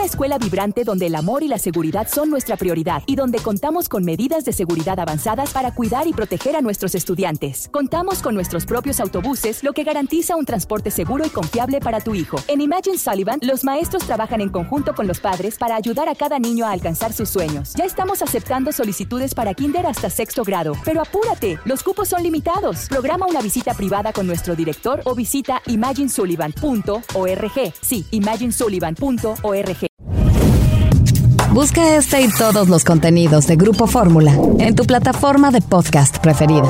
Una escuela vibrante donde el amor y la seguridad son nuestra prioridad y donde contamos con medidas de seguridad avanzadas para cuidar y proteger a nuestros estudiantes. Contamos con nuestros propios autobuses, lo que garantiza un transporte seguro y confiable para tu hijo. En Imagine Sullivan, los maestros trabajan en conjunto con los padres para ayudar a cada niño a alcanzar sus sueños. Ya estamos aceptando solicitudes para kinder hasta 6º grado. Pero apúrate, los cupos son limitados. Programa una visita privada con nuestro director o visita imaginesullivan.org. Sí, imaginesullivan.org. Busca este y todos los contenidos de Grupo Fórmula en tu plataforma de podcast preferida.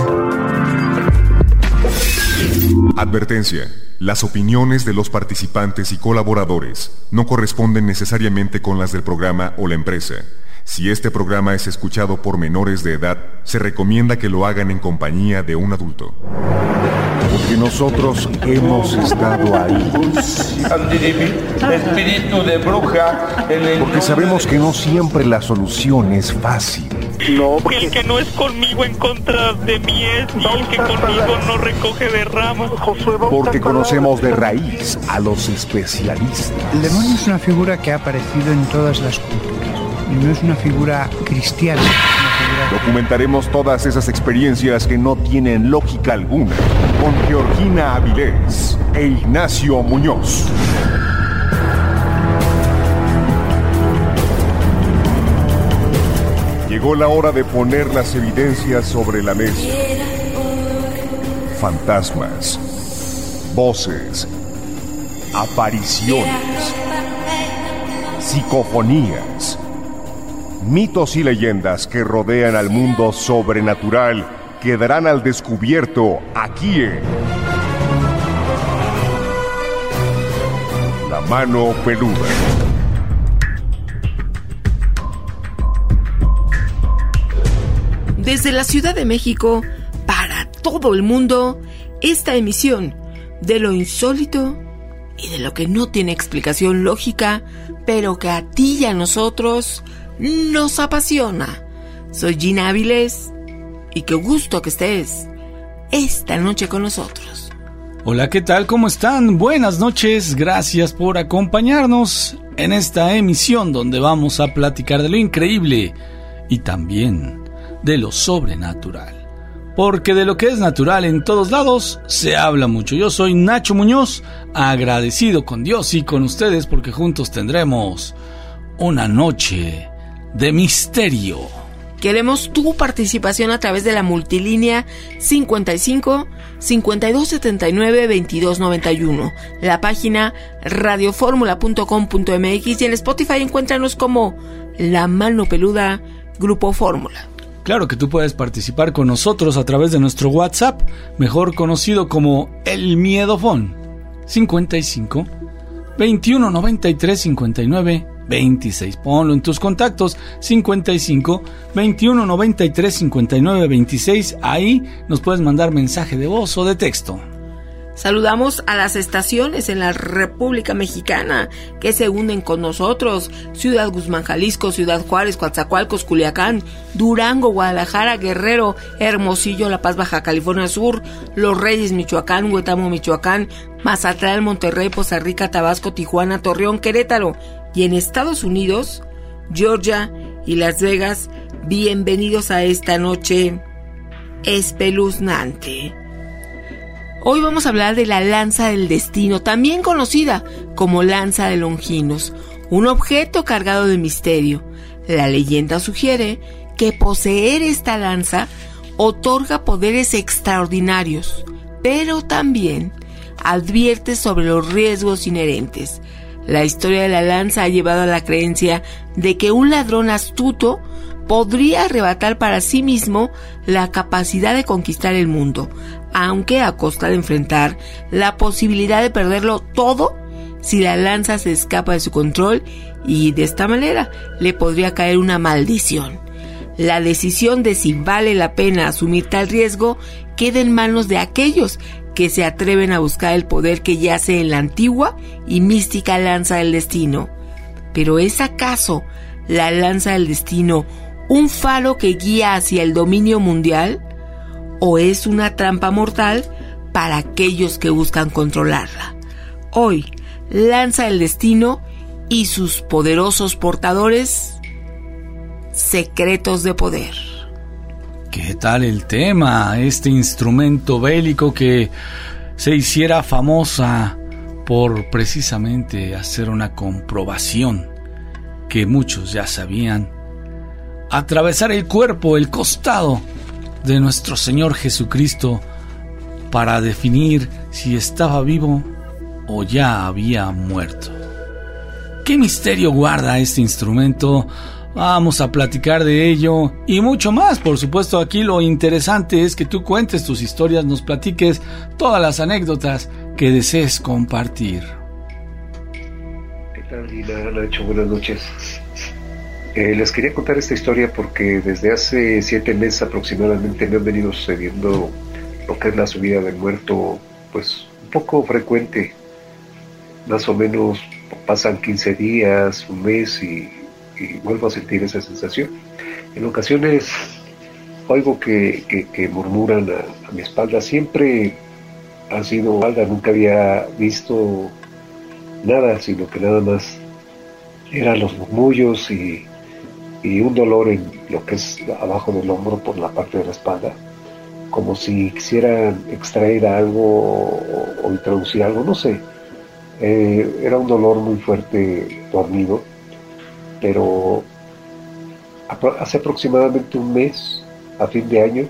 Advertencia. Las opiniones de los participantes y colaboradores no corresponden necesariamente con las del programa o la empresa. Si este programa es escuchado por menores de edad, se recomienda que lo hagan en compañía de un adulto. Porque nosotros hemos estado ahí. Espíritu de bruja. Porque sabemos que no siempre la solución es fácil. No, el que no es conmigo en contra de mí es, y el que conmigo no recoge de ramas. Porque conocemos de raíz a los especialistas. El demonio es una figura que ha aparecido en todas las culturas. Y no es una figura cristiana. Documentaremos todas esas experiencias que no tienen lógica alguna con Georgina Avilés e Ignacio Muñoz. Llegó la hora de poner las evidencias sobre la mesa. Fantasmas, voces, apariciones, psicofonías, mitos y leyendas que rodean al mundo sobrenatural quedarán al descubierto aquí en La Mano Peluda. Desde la Ciudad de México, para todo el mundo, esta emisión de lo insólito y de lo que no tiene explicación lógica, pero que a ti y a nosotros nos apasiona. Soy Gina Avilés y qué gusto que estés esta noche con nosotros. Hola, ¿qué tal? ¿Cómo están? Buenas noches, gracias por acompañarnos en esta emisión donde vamos a platicar de lo increíble y también de lo sobrenatural. Porque de lo que es natural en todos lados se habla mucho. Yo soy Nacho Muñoz, agradecido con Dios y con ustedes porque juntos tendremos una noche de misterio. Queremos tu participación a través de la multilínea 55 52 79 22 91, la página radioformula.com.mx y en Spotify encuéntranos como La Mano Peluda Grupo Fórmula. Claro que tú puedes participar con nosotros a través de nuestro WhatsApp, mejor conocido como El Miedofón, 55 21 93 59 26. Ponlo en tus contactos, 55 21 93 59 26. Ahí nos puedes mandar mensaje de voz o de texto. Saludamos a las estaciones en la República Mexicana que se unen con nosotros: Ciudad Guzmán, Jalisco, Ciudad Juárez, Coatzacoalcos, Culiacán, Durango, Guadalajara, Guerrero, Hermosillo, La Paz, Baja California Sur, Los Reyes, Michoacán, Huetamo, Michoacán, Mazatlán, Monterrey, Poza Rica, Tabasco, Tijuana, Torreón, Querétaro, y en Estados Unidos, Georgia y Las Vegas. Bienvenidos a esta noche espeluznante. Hoy vamos a hablar de la lanza del destino, también conocida como lanza de Longinos, un objeto cargado de misterio. La leyenda sugiere que poseer esta lanza otorga poderes extraordinarios, pero también advierte sobre los riesgos inherentes. La historia de la lanza ha llevado a la creencia de que un ladrón astuto podría arrebatar para sí mismo la capacidad de conquistar el mundo, aunque a costa de enfrentar la posibilidad de perderlo todo si la lanza se escapa de su control, y de esta manera le podría caer una maldición. La decisión de si vale la pena asumir tal riesgo queda en manos de aquellos que se atreven a buscar el poder que yace en la antigua y mística lanza del destino. Pero ¿es acaso la lanza del destino un faro que guía hacia el dominio mundial? ¿O es una trampa mortal para aquellos que buscan controlarla? Hoy, Lanza del Destino y sus poderosos portadores, secretos de poder. ¿Qué tal el tema? Este instrumento bélico que se hiciera famosa por precisamente hacer una comprobación que muchos ya sabían. Atravesar el cuerpo, el costado de nuestro Señor Jesucristo para definir si estaba vivo o ya había muerto. ¿Qué misterio guarda este instrumento? Vamos a platicar de ello y mucho más. Por supuesto, aquí lo interesante es que tú cuentes tus historias, nos platiques todas las anécdotas que desees compartir. ¿Qué tal, Lina? Nacho, buenas noches. Les quería contar esta historia porque desde hace 7 meses aproximadamente me han venido sucediendo lo que es la subida del muerto, pues un poco frecuente. Más o menos pasan 15 días, un mes y vuelvo a sentir esa sensación. En ocasiones oigo que murmuran a mi espalda. Siempre ha sido espalda, nunca había visto nada, sino que nada más eran los murmullos y un dolor en lo que es abajo del hombro por la parte de la espalda, como si quisieran extraer algo o introducir algo, no sé. Era un dolor muy fuerte, dormido, pero hace aproximadamente un mes, a fin de año,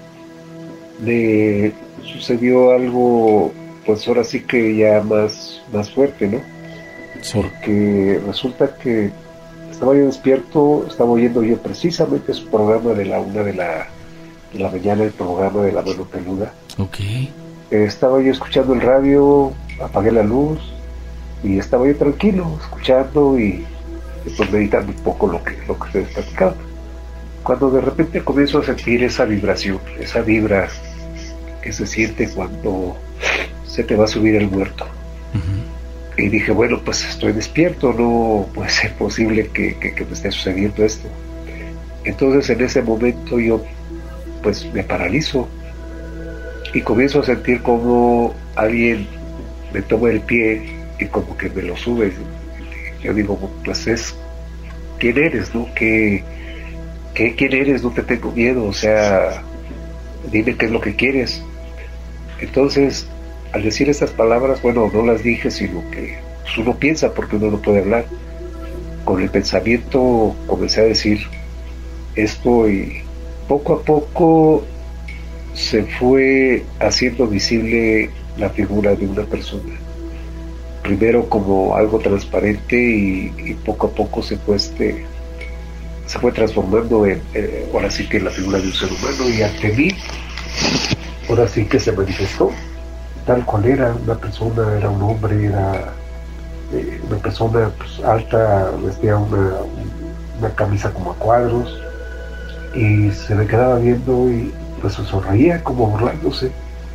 me sucedió algo, pues ahora sí que ya más fuerte, ¿no? Sí. Porque resulta que estaba yo despierto, estaba oyendo yo precisamente su programa de la 1 de la mañana, el programa de La Mano Peluda. Okay. Estaba yo escuchando el radio, apagué la luz y estaba yo tranquilo, escuchando y pues meditando un poco lo que ustedes platicaban. Cuando de repente comienzo a sentir esa vibración, esa vibra que se siente cuando se te va a subir el muerto. Uh-huh. Y dije, bueno, pues estoy despierto, no puede ser posible que me esté sucediendo esto. Entonces en ese momento yo pues me paralizo y comienzo a sentir como alguien me toma el pie y como que me lo sube. Yo digo, pues es, ¿quién eres, no? ¿Quién eres? No te tengo miedo, o sea, dime qué es lo que quieres. Entonces, al decir estas palabras, bueno, no las dije, sino que pues, uno piensa, porque uno no puede hablar. Con el pensamiento comencé a decir esto y poco a poco se fue haciendo visible la figura de una persona. Primero como algo transparente y poco a poco se fue transformando en, ahora sí que la figura de un ser humano, y ante mí, ahora sí que se manifestó tal cual era una persona, era un hombre, era una persona pues, alta, vestía una camisa como a cuadros, y se me quedaba viendo y pues se sonreía como burlándose.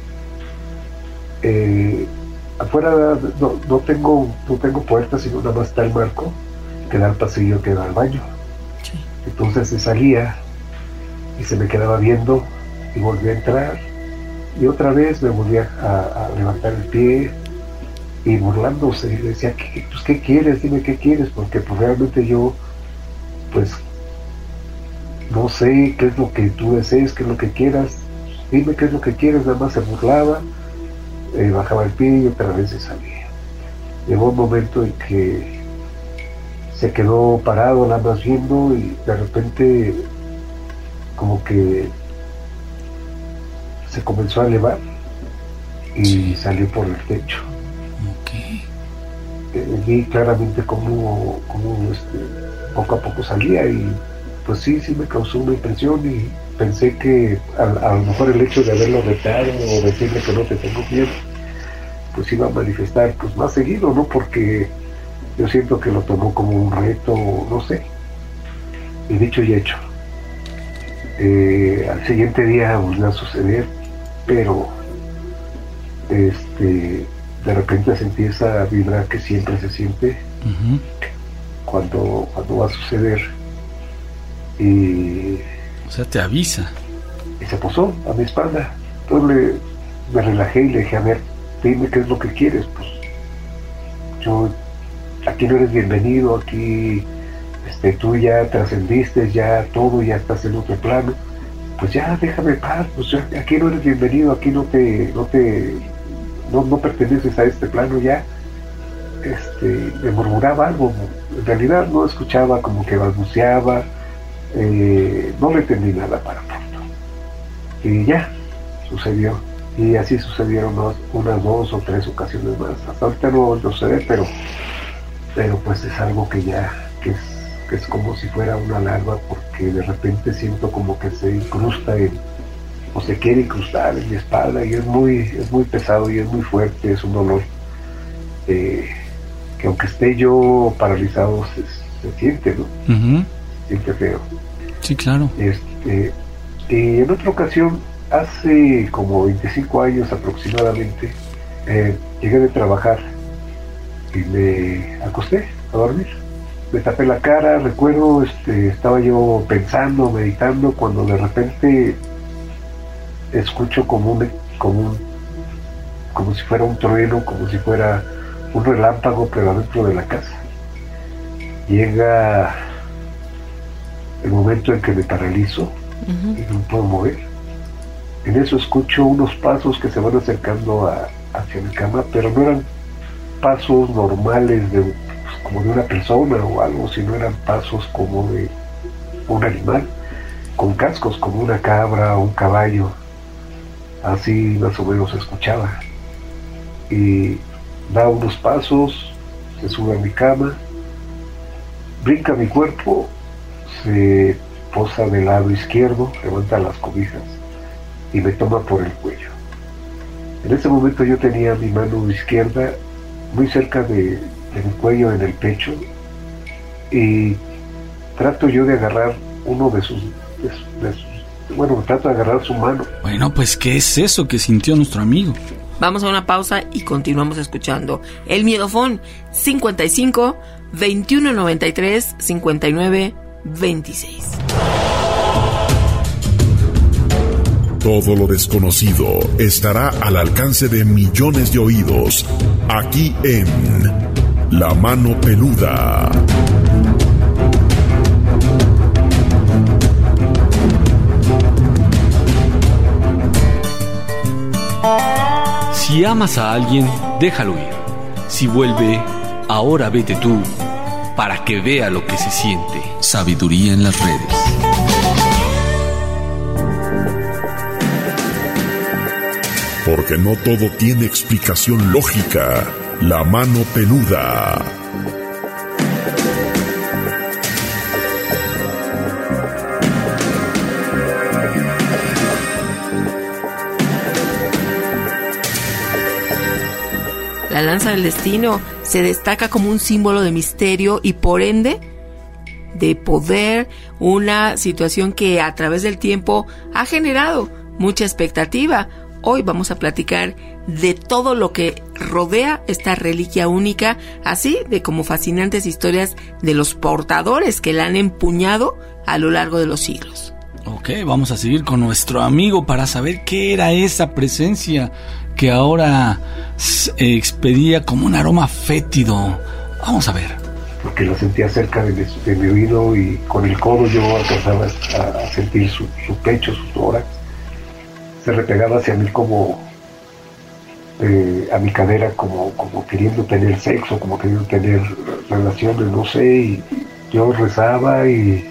Afuera no tengo puertas, sino nada más está el marco que da al pasillo, que da al baño. Sí. Entonces se salía y se me quedaba viendo y volví a entrar y otra vez me volví a levantar el pie y burlándose, y le decía, ¿qué quieres? Dime qué quieres, porque pues realmente yo pues no sé qué es lo que tú desees, qué es lo que quieras, dime qué es lo que quieres. Nada más se burlaba, bajaba el pie y otra vez se salía. Llegó un momento en que se quedó parado nada más viendo y de repente como que se comenzó a elevar y salió por el techo. Okay. Vi claramente cómo poco a poco salía y pues sí me causó una impresión y pensé que a lo mejor el hecho de haberlo retado o decirle que no te tengo miedo pues iba a manifestar pues más seguido, ¿no? Porque yo siento que lo tomó como un reto, no sé. Y dicho y hecho, al siguiente día volvió a suceder, pero de repente sentí esa vibra que siempre se siente uh-huh. cuando va a suceder, y o sea, te avisa. Y se posó a mi espalda. Entonces me relajé y le dije, a ver, dime qué es lo que quieres. Pues yo aquí no eres bienvenido, aquí tú ya trascendiste, ya todo, ya estás en otro plano, pues ya déjame en paz, pues ya, aquí no eres bienvenido, aquí no perteneces a este plano ya. Me murmuraba algo, en realidad no escuchaba, como que balbuceaba, no le entendí nada para pronto. Y ya, sucedió. Y así sucedieron unas 2 o 3 ocasiones más. Hasta ahorita no se ve, pero pues es algo que ya, que es como si fuera una larva, porque de repente siento como que se incrusta o se quiere incrustar en mi espalda, y es muy pesado y es muy fuerte, es un dolor que aunque esté yo paralizado se siente, ¿no? Uh-huh. Se siente feo. Sí, claro. Y en otra ocasión, hace como 25 años aproximadamente, llegué de trabajar y me acosté a dormir. Me tapé la cara, recuerdo, estaba yo pensando, meditando, cuando de repente escucho como si fuera un trueno, como si fuera un relámpago, pero adentro de la casa. Llega el momento en que me paralizo. Uh-huh. Y no puedo mover. En eso escucho unos pasos que se van acercando hacia mi cama, pero no eran pasos normales como de una persona o algo, sino eran pasos como de un animal con cascos, como una cabra o un caballo. Así más o menos escuchaba. Y da unos pasos, se sube a mi cama, brinca mi cuerpo, se posa del lado izquierdo, levanta las cobijas y me toma por el cuello. En ese momento yo tenía mi mano izquierda muy cerca de mi cuello, en el pecho, y trato yo de agarrar uno de sus trato de agarrar su mano. Bueno, pues ¿qué es eso que sintió nuestro amigo? Vamos a una pausa y continuamos escuchando El Miedofón. 55 21 93 59 26. Todo lo desconocido estará al alcance de millones de oídos, aquí en La Mano Peluda. Si amas a alguien, déjalo ir. Si vuelve, ahora vete tú, para que vea lo que se siente. Sabiduría en las redes. Porque no todo tiene explicación lógica. La Mano Peluda. La lanza del destino se destaca como un símbolo de misterio y por ende de poder, una situación que a través del tiempo ha generado mucha expectativa. Hoy vamos a platicar de todo lo que rodea esta reliquia única, así de como fascinantes historias de los portadores que la han empuñado a lo largo de los siglos. Ok, vamos a seguir con nuestro amigo para saber qué era esa presencia que ahora expedía como un aroma fétido. Vamos a ver. Porque lo sentía cerca de mi oído y con el codo yo alcanzaba a sentir su pecho, su tórax. Se repegaba hacia mí como a mi cadera, como queriendo tener sexo, como queriendo tener relaciones, no sé, y yo rezaba y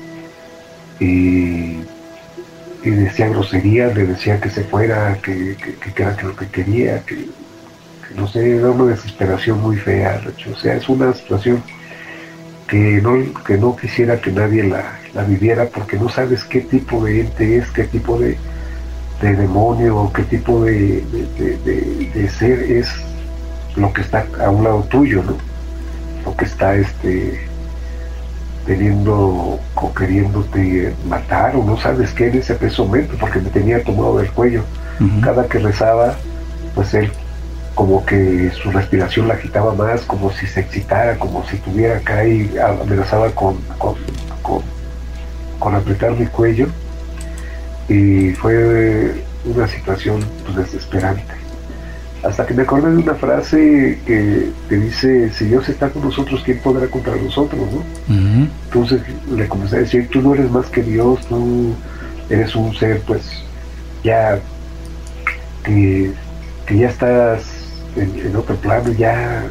decía groserías, le decía que se fuera, que era lo que quería, que no sé, era una desesperación muy fea, o sea, es una situación que no quisiera que nadie la viviera, porque no sabes qué tipo de ente es, qué tipo de demonio o qué tipo de ser es lo que está a un lado tuyo, ¿no? Lo que está teniendo o queriéndote matar, o no sabes qué en ese momento, porque me tenía tomado del cuello. Uh-huh. Cada que rezaba, pues él como que su respiración la agitaba más, como si se excitara, como si tuviera acá, y amenazaba con apretar mi cuello. Y fue una situación pues desesperante. hasta que me acordé de una frase que dice, si Dios está con nosotros, ¿quién podrá contra nosotros, no? Uh-huh. Entonces le comencé a decir, tú no eres más que Dios, tú eres un ser, pues, ya que ya estás en otro plano, ya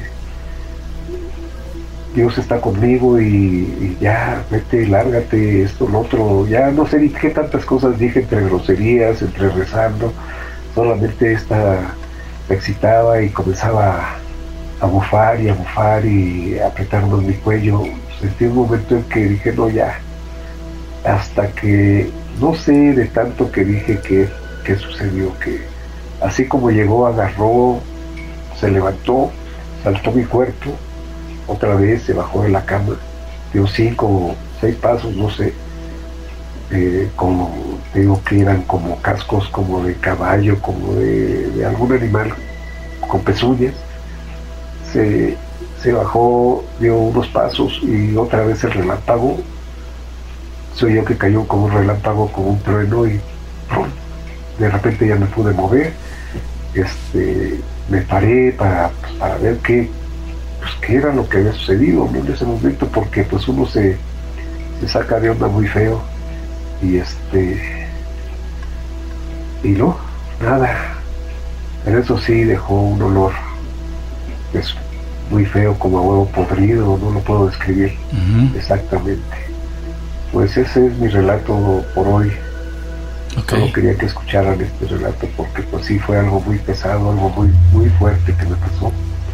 Dios está conmigo y ya, vete, lárgate, esto, lo otro, ya no sé ni qué tantas cosas dije entre groserías, entre rezando, solamente me excitaba y comenzaba a bufar y apretarnos mi cuello. Sentí un momento en que dije, no, ya, hasta que, no sé, de tanto que dije que sucedió, que así como llegó, agarró, se levantó, saltó mi cuerpo, otra vez se bajó de la cama, dio 5 o 6 pasos, no sé, como digo que eran como cascos como de caballo, como de algún animal con pezuñas. Se bajó, dio unos pasos y otra vez el relámpago, se oyó que cayó como un relámpago, como un trueno, y ¡pum! De repente ya me pude mover. Me paré para ver qué era lo que había sucedido, ¿no? En ese momento, porque pues uno se saca de onda muy feo y no, nada, pero eso sí dejó un olor pues muy feo, como a huevo podrido, no lo puedo describir exactamente. Pues ese es mi relato por hoy. Solo quería que escucharan este relato porque pues sí fue algo muy pesado, algo muy, muy fuerte que me pasó.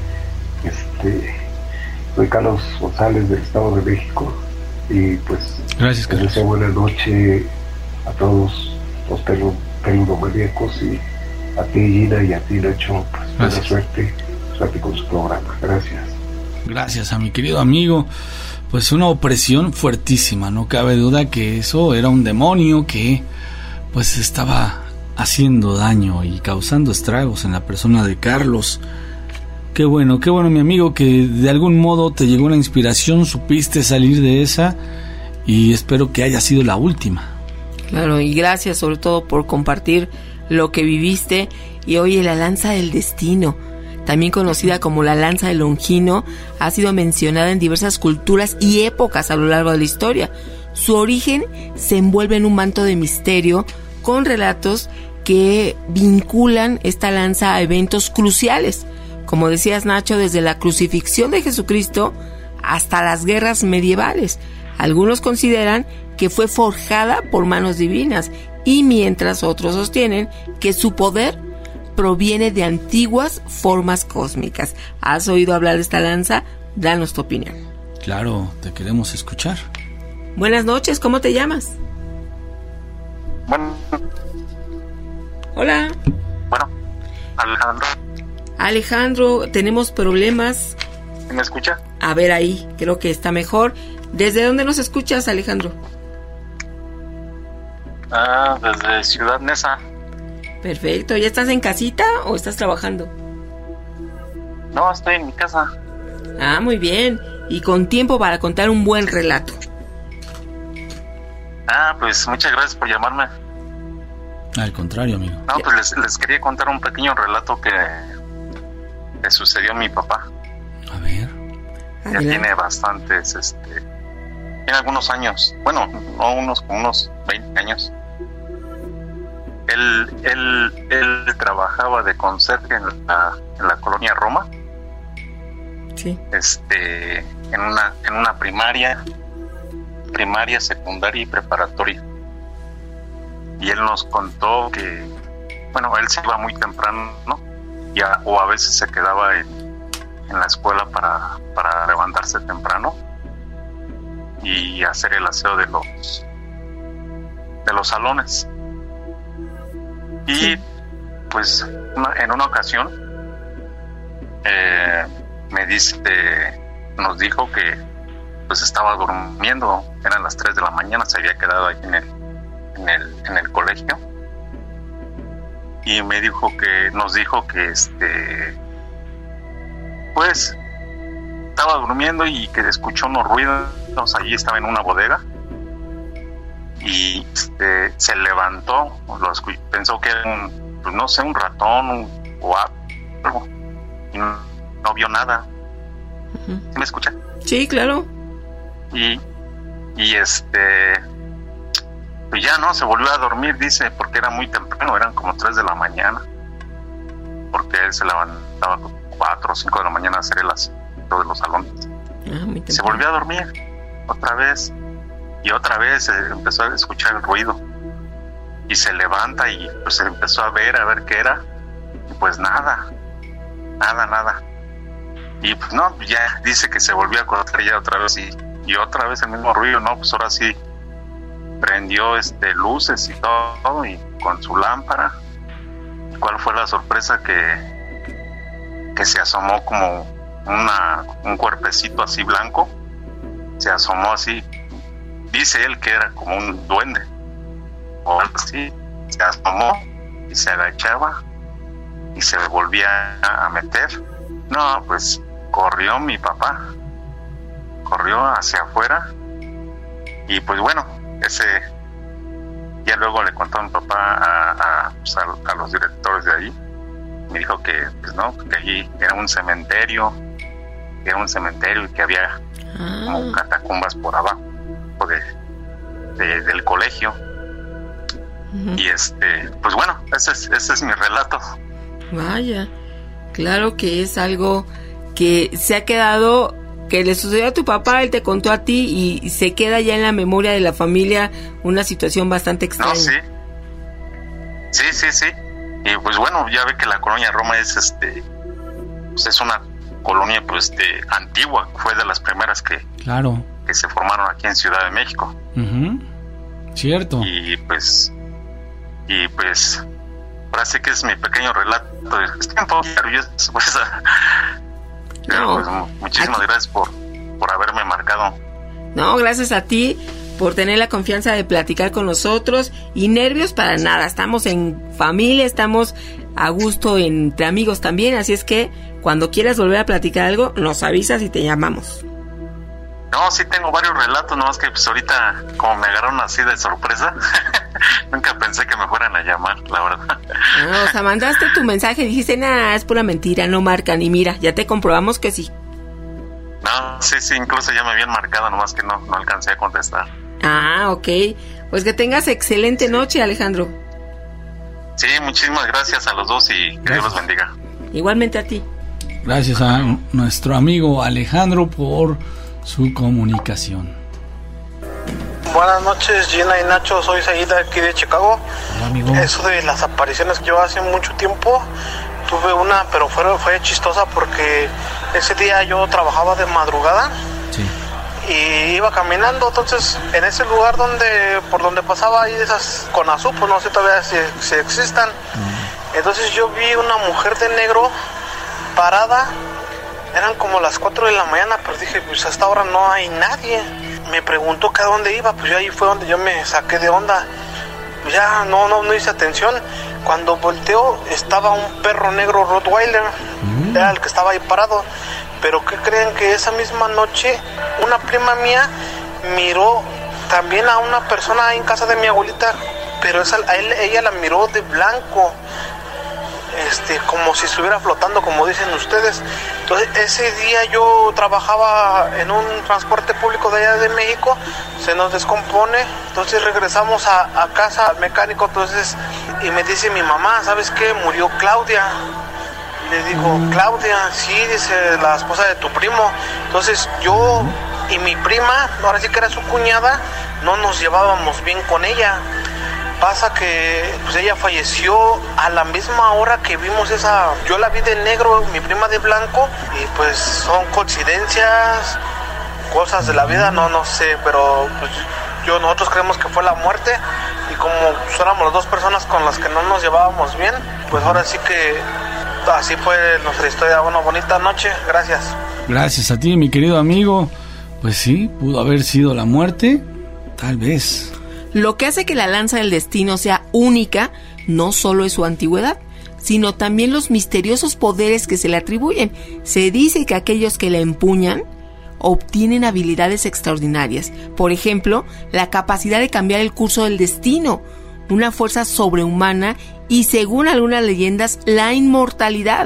Soy Carlos González del Estado de México y pues gracias, Carlos. Les deseo buena noche a todos los peludomaníacos y a ti, Gina, y a ti, Nacho, pues buena suerte con su programa. Gracias a mi querido amigo. Pues una opresión fuertísima, no cabe duda que eso era un demonio que pues estaba haciendo daño y causando estragos en la persona de Carlos. Qué bueno mi amigo, que de algún modo te llegó una inspiración, supiste salir de esa, y espero que haya sido la última. Claro, y gracias sobre todo por compartir lo que viviste. Y oye, la lanza del destino, también conocida como la lanza del Longino, ha sido mencionada en diversas culturas y épocas a lo largo de la historia. Su origen se envuelve en un manto de misterio con relatos que vinculan esta lanza a eventos cruciales. Como decías, Nacho, desde la crucifixión de Jesucristo hasta las guerras medievales. Algunos consideran que fue forjada por manos divinas, y mientras otros sostienen que su poder proviene de antiguas formas cósmicas. ¿Has oído hablar de esta lanza? Danos tu opinión. Claro, te queremos escuchar. Buenas noches, ¿cómo te llamas? Bueno. Hola. Bueno, Alejandro, tenemos problemas. ¿Me escucha? A ver ahí, creo que está mejor. ¿Desde dónde nos escuchas, Alejandro? Desde Ciudad Neza. Perfecto, ¿ya estás en casita o estás trabajando? No, estoy en mi casa. Muy bien, y con tiempo para contar un buen relato. Pues muchas gracias por llamarme. Al contrario, amigo. No, pues les quería contar un pequeño relato que sucedió a mi papá. A ver. Ya tiene bastantes, tiene algunos años, bueno, no unos 20 años. Él trabajaba de conserje en la colonia Roma. Sí. En una primaria, secundaria y preparatoria. Y él nos contó que, bueno, él se iba muy temprano, ¿no? O a veces se quedaba en la escuela para levantarse temprano y hacer el aseo de los salones. Y pues en una ocasión nos dijo que pues estaba durmiendo, eran las 3 de la mañana, se había quedado ahí en el colegio, y nos dijo que pues estaba durmiendo y que escuchó unos ruidos. Allí estaba en una bodega y se levantó, pensó que era un ratón algo y no vio nada. ¿Sí me escucha? Sí, claro. Y pues ya no, se volvió a dormir, dice, porque era muy temprano, eran como 3 de la mañana, porque él se levantaba 4 o 5 de la mañana a hacer el aseo de los salones. Se volvió a dormir otra vez, y otra vez empezó a escuchar el ruido, y se levanta y pues empezó a ver qué era, y pues nada, y pues no, ya dice que se volvió a acostar ya otra vez, y otra vez el mismo ruido, no, pues ahora sí prendió luces y todo, y con su lámpara. ¿Cuál fue la sorpresa? Que se asomó como un cuerpecito así blanco, se asomó así, dice él que era como un duende o algo así, se asomó y se agachaba y se volvía a meter. No, pues corrió mi papá, corrió hacia afuera, y pues bueno, ya luego le contó a mi papá a los directores de ahí. Me dijo que pues no, que allí era un cementerio y que había como catacumbas por abajo del colegio. Y pues bueno, ese es mi relato. Vaya, claro que es algo que se ha quedado, que le sucedió a tu papá, él te contó a ti y se queda ya en la memoria de la familia una situación bastante extraña. No, sí. Y pues bueno, ya ve que la colonia Roma es pues es una colonia pues antigua, fue de las primeras que se formaron aquí en Ciudad de México. Cierto. Y pues ahora sí que es mi pequeño relato. Estoy un poco nervioso, pues. Pero pues muchísimas gracias por haberme marcado. No, gracias a ti por tener la confianza de platicar con nosotros, y nervios para nada, estamos en familia, estamos a gusto entre amigos también, así es que cuando quieras volver a platicar algo, nos avisas y te llamamos. No, sí tengo varios relatos, nomás que pues ahorita como me agarraron así de sorpresa, nunca pensé que me fueran a llamar, la verdad. O sea, mandaste tu mensaje y dijiste, nah, es pura mentira, no marcan, y mira, ya te comprobamos que sí. No, sí, incluso ya me habían marcado, nomás que no alcancé a contestar. Ok, pues que tengas excelente noche, Alejandro. Sí, muchísimas gracias a los dos y que Dios los bendiga. Igualmente a ti. Gracias a nuestro amigo Alejandro por su comunicación. Buenas noches, Gina y Nacho, soy Saída aquí de Chicago. Hola, amigo. Eso de las apariciones, yo hace mucho tiempo tuve una, pero fue chistosa porque ese día yo trabajaba de madrugada. Sí. Y iba caminando, entonces en ese lugar por donde pasaba ahí esas Conazú, pues no sé todavía si existan. Entonces yo vi una mujer de negro parada, eran como las 4 de la mañana, pero dije, pues hasta ahora no hay nadie. Me preguntó que a dónde iba, pues ahí fue donde yo me saqué de onda. Pues ya no hice atención. Cuando volteó estaba un perro negro Rottweiler, era el que estaba ahí parado. Pero ¿qué creen? Que esa misma noche una prima mía miró también a una persona ahí en casa de mi abuelita, pero ella la miró de blanco, como si estuviera flotando, como dicen ustedes. Entonces ese día yo trabajaba en un transporte público de allá de México, se nos descompone, entonces regresamos a casa al mecánico, entonces, y me dice mi mamá, ¿sabes qué? Murió Claudia. Le digo, Claudia, sí, dice, la esposa de tu primo. Entonces yo y mi prima, ahora sí que era su cuñada, no nos llevábamos bien con ella. Pasa que pues ella falleció a la misma hora que vimos yo la vi de negro, mi prima de blanco, y pues son coincidencias, cosas de la vida, no sé, pero pues nosotros creemos que fue la muerte, y como éramos las dos personas con las que no nos llevábamos bien, pues ahora sí que así fue nuestra historia. Bueno, bonita noche, gracias. Gracias a ti, mi querido amigo. Pues sí, pudo haber sido la muerte, tal vez. Lo que hace que la lanza del destino sea única no solo es su antigüedad, sino también los misteriosos poderes que se le atribuyen. Se dice que aquellos que la empuñan obtienen habilidades extraordinarias. Por ejemplo, la capacidad de cambiar el curso del destino, una fuerza sobrehumana y, según algunas leyendas, la inmortalidad.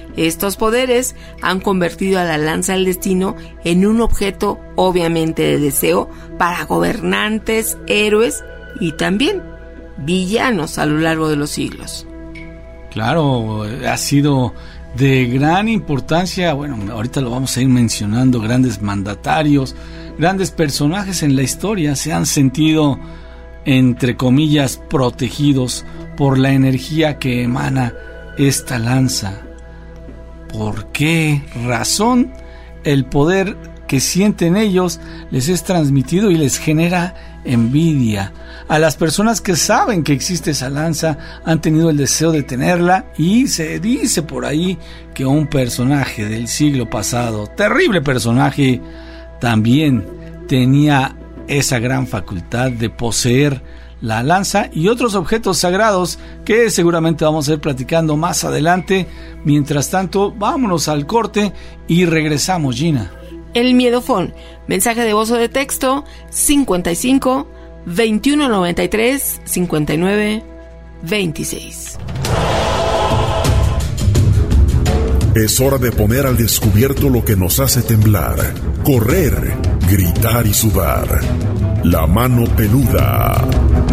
Estos poderes han convertido a la lanza del destino en un objeto obviamente de deseo para gobernantes, héroes y también villanos a lo largo de los siglos. Claro, ha sido de gran importancia. Bueno, ahorita lo vamos a ir mencionando. Grandes mandatarios, grandes personajes en la historia se han sentido, entre comillas, protegidos por la energía que emana esta lanza. ¿Por qué razón el poder que sienten ellos les es transmitido y les genera envidia? A las personas que saben que existe esa lanza han tenido el deseo de tenerla, y se dice por ahí que un personaje del siglo pasado, terrible personaje, también tenía esa gran facultad de poseer la lanza y otros objetos sagrados que seguramente vamos a ir platicando más adelante. Mientras tanto, vámonos al corte y regresamos, Gina. El Miedofón, mensaje de voz o de texto 55 21 93 59 26. Es hora de poner al descubierto lo que nos hace temblar, correr, gritar y sudar. La mano peluda.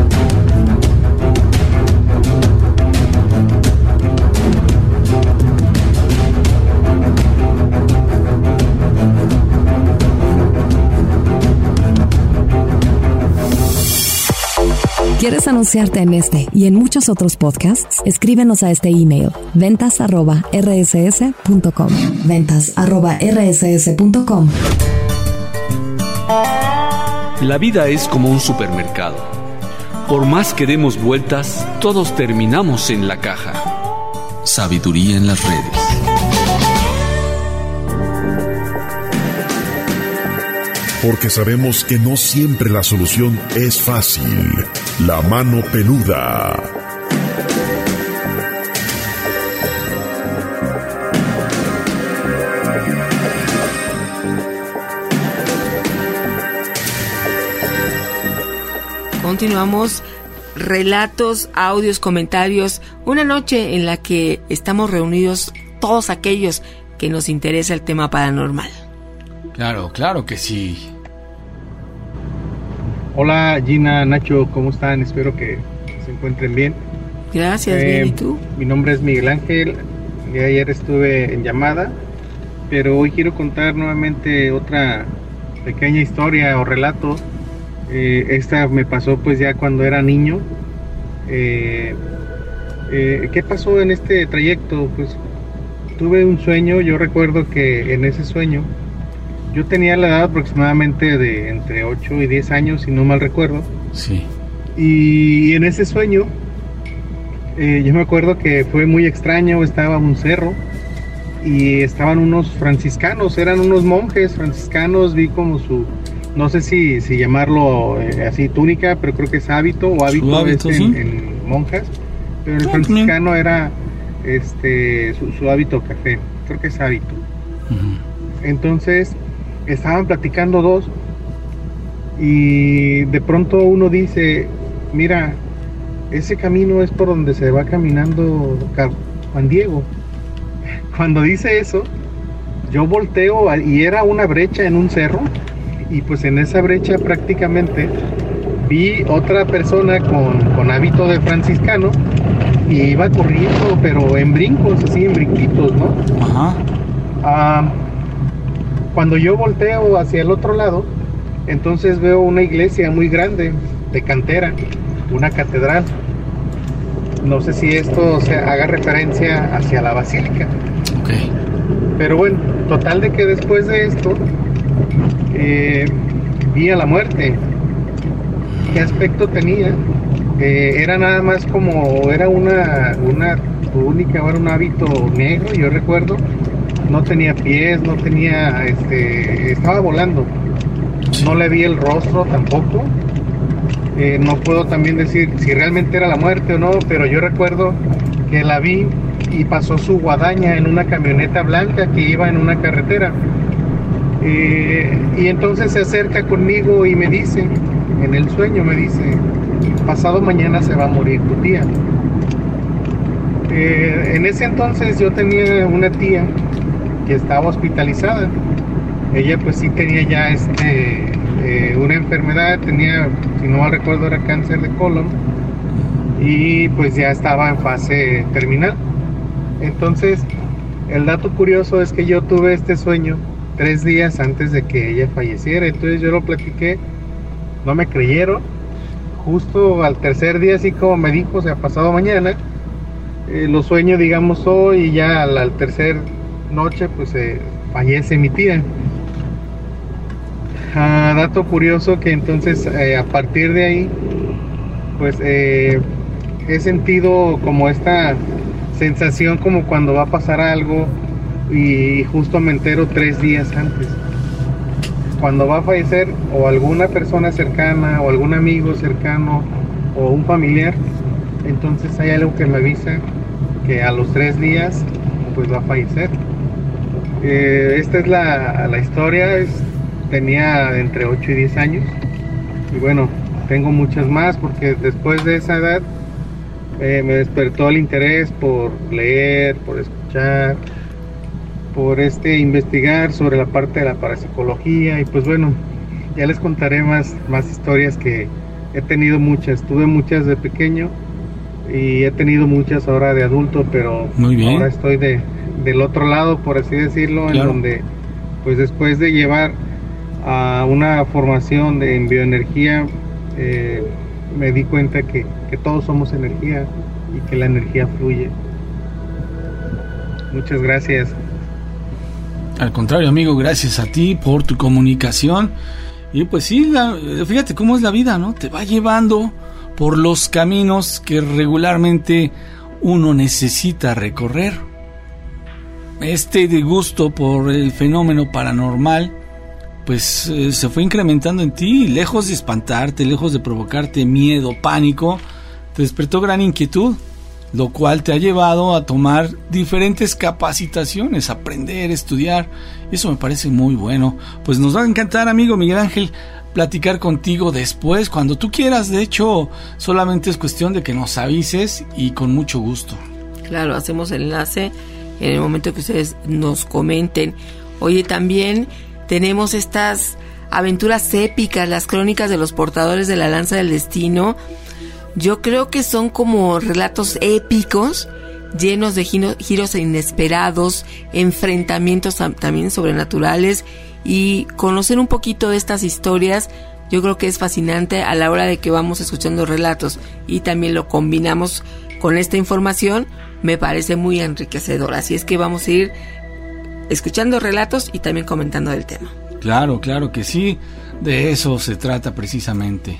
¿Quieres anunciarte en este y en muchos otros podcasts? Escríbenos a este email: ventas@rss.com. ventas@rss.com. La vida es como un supermercado. Por más que demos vueltas, todos terminamos en la caja. Sabiduría en las redes. Porque sabemos que no siempre la solución es fácil. La mano peluda. Continuamos. Relatos, audios, comentarios. Una noche en la que estamos reunidos todos aquellos que nos interesa el tema paranormal. Claro, claro que sí. Hola Gina, Nacho, ¿cómo están? Espero que se encuentren bien. Gracias, bien, ¿y tú? Mi nombre es Miguel Ángel. Ayer estuve en llamada, pero hoy quiero contar nuevamente otra pequeña historia o relato. Esta me pasó pues ya cuando era niño. ¿Qué pasó en este trayecto? Pues tuve un sueño. Yo recuerdo que en ese sueño yo tenía la edad aproximadamente de entre 8 y 10 años, si no mal recuerdo. Sí. Y en ese sueño, yo me acuerdo que fue muy extraño. Estaba un cerro y estaban unos franciscanos, eran unos monjes franciscanos. Vi como su, no sé si llamarlo así túnica, pero creo que es hábito o hábito, ¿sí? en monjas. Pero el franciscano era su hábito café, creo que es hábito. Uh-huh. Entonces estaban platicando dos y de pronto uno dice: mira, ese camino es por donde se va caminando Juan Diego. Cuando dice eso, yo volteo y era una brecha en un cerro, y pues en esa brecha prácticamente vi otra persona con hábito de franciscano y iba corriendo, pero en brincos, así en brinquitos, ¿no? Ajá. Cuando yo volteo hacia el otro lado, entonces veo una iglesia muy grande, de cantera, una catedral. No sé si esto haga referencia hacia la basílica. Okay. Pero bueno, total de que después de esto vi a la muerte. ¿Qué aspecto tenía? Era nada más como, era una túnica, era un hábito negro, yo recuerdo. No tenía pies, no tenía, estaba volando. No le vi el rostro tampoco. No puedo también decir si realmente era la muerte o no, pero yo recuerdo que la vi y pasó su guadaña en una camioneta blanca que iba en una carretera. Y entonces se acerca conmigo y me dice, en el sueño me dice: pasado mañana se va a morir tu tía. En ese entonces yo tenía una tía que estaba hospitalizada. Ella pues sí tenía ya una enfermedad, tenía, si no mal recuerdo, era cáncer de colon, y pues ya estaba en fase terminal. Entonces, el dato curioso es que yo tuve este sueño 3 días antes de que ella falleciera. Entonces yo lo platiqué, no me creyeron. Justo al tercer día, así como me dijo, o sea, pasado mañana, lo sueño, digamos, hoy, y ya al tercer noche pues fallece mi tía. Dato curioso que entonces a partir de ahí pues he sentido como esta sensación como cuando va a pasar algo, y justo me entero 3 días antes, cuando va a fallecer o alguna persona cercana o algún amigo cercano o un familiar. Entonces hay algo que me avisa que a los 3 días pues va a fallecer. Esta es la historia. Tenía entre 8 y 10 años, y bueno, tengo muchas más, porque después de esa edad me despertó el interés por leer, por escuchar, por investigar sobre la parte de la parapsicología. Y pues bueno, ya les contaré más historias, que he tenido muchas. Tuve muchas de pequeño y he tenido muchas ahora de adulto, pero muy bien. Ahora estoy del otro lado, por así decirlo, claro. En donde pues después de llevar a una formación en bioenergía, me di cuenta que todos somos energía y que la energía fluye. Muchas gracias. Al contrario, amigo, gracias a ti por tu comunicación. Y pues sí, fíjate cómo es la vida, ¿no? Te va llevando por los caminos que regularmente uno necesita recorrer. De gusto por el fenómeno paranormal pues se fue incrementando en ti, y lejos de espantarte, lejos de provocarte miedo, pánico, te despertó gran inquietud, lo cual te ha llevado a tomar diferentes capacitaciones, aprender, estudiar. Eso me parece muy bueno. Pues nos va a encantar, amigo Miguel Ángel, platicar contigo después, cuando tú quieras. De hecho, solamente es cuestión de que nos avises, y con mucho gusto. Claro, hacemos el enlace en el momento que ustedes nos comenten. Oye, también tenemos estas aventuras épicas, las crónicas de los portadores de la lanza del destino. Yo creo que son como relatos épicos, llenos de giros inesperados, enfrentamientos también sobrenaturales, y conocer un poquito de estas historias, yo creo que es fascinante a la hora de que vamos escuchando relatos y también lo combinamos con esta información. Me parece muy enriquecedor, así es que vamos a ir escuchando relatos y también comentando del tema. Claro, claro que sí, de eso se trata precisamente.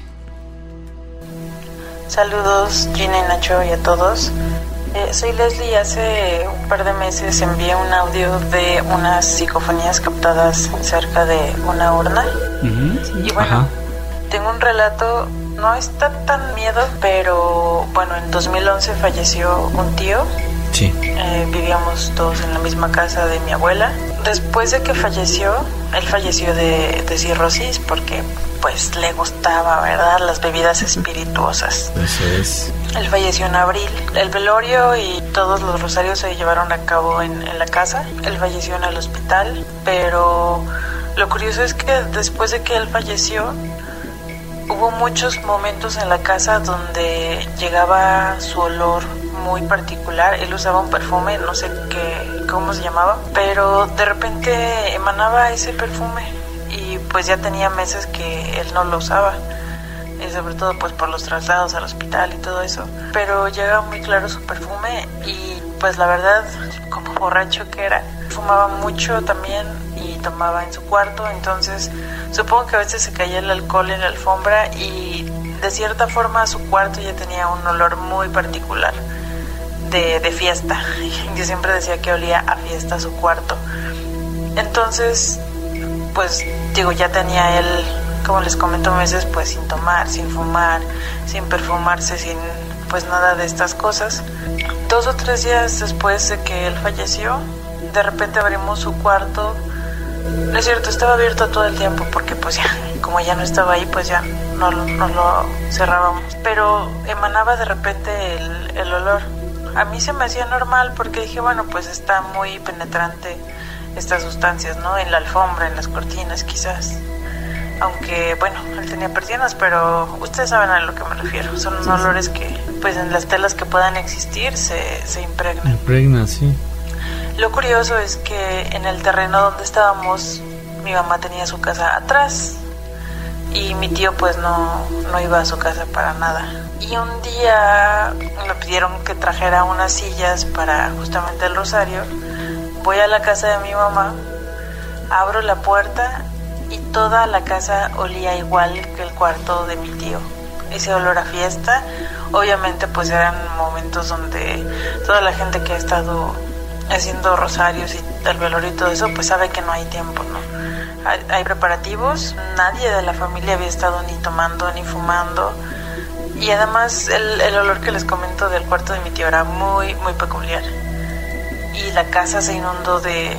Saludos, Gina y Nacho, y a todos. Soy Leslie. Hace un par de meses envié un audio de unas psicofonías captadas cerca de una urna. Uh-huh. Y bueno, tengo un relato, no está tan miedo, pero bueno, en 2011 falleció un tío. Sí. Vivíamos todos en la misma casa de mi abuela. Después de que falleció, él falleció de cirrosis, porque pues le gustaba, ¿verdad?, las bebidas espirituosas. Eso es. Él falleció en abril. El velorio y todos los rosarios se llevaron a cabo en la casa. Él falleció en el hospital, pero lo curioso es que después de que él falleció, hubo muchos momentos en la casa donde llegaba su olor muy particular. Él usaba un perfume, no sé cómo se llamaba, pero de repente emanaba ese perfume, y pues ya tenía meses que él no lo usaba, y sobre todo pues por los traslados al hospital y todo eso, pero llegaba muy claro su perfume. Y pues la verdad, como borracho que era, fumaba mucho también y tomaba en su cuarto, entonces supongo que a veces se caía el alcohol en la alfombra, y de cierta forma su cuarto ya tenía un olor muy particular de fiesta. Yo siempre decía que olía a fiesta su cuarto. Entonces pues digo, ya tenía él, como les comento, meses pues sin tomar, sin fumar, sin perfumarse, sin pues nada de estas cosas. 2 o 3 días después de que él falleció, de repente abrimos su cuarto. No es cierto, estaba abierto todo el tiempo, porque pues ya, como ya no estaba ahí, pues ya no lo cerrábamos. Pero emanaba de repente el olor A mí se me hacía normal porque dije, bueno, pues está muy penetrante estas sustancias, ¿no? En la alfombra, en las cortinas quizás. Aunque, bueno, él tenía persianas, pero ustedes saben a lo que me refiero. Son olores que, pues en las telas que puedan existir, se impregnan. Impregnan, sí. Lo curioso es que en el terreno donde estábamos, mi mamá tenía su casa atrás y mi tío pues no iba a su casa para nada. Y un día me pidieron que trajera unas sillas para justamente el rosario. Voy a la casa de mi mamá, abro la puerta y toda la casa olía igual que el cuarto de mi tío. Ese olor a fiesta. Obviamente pues eran momentos donde toda la gente que ha estado haciendo rosarios y el velorio y todo eso pues sabe que no hay tiempo, ¿no? Hay preparativos, nadie de la familia había estado ni tomando ni fumando. Y además el olor que les comento del cuarto de mi tío era muy, muy peculiar. Y la casa se inundó de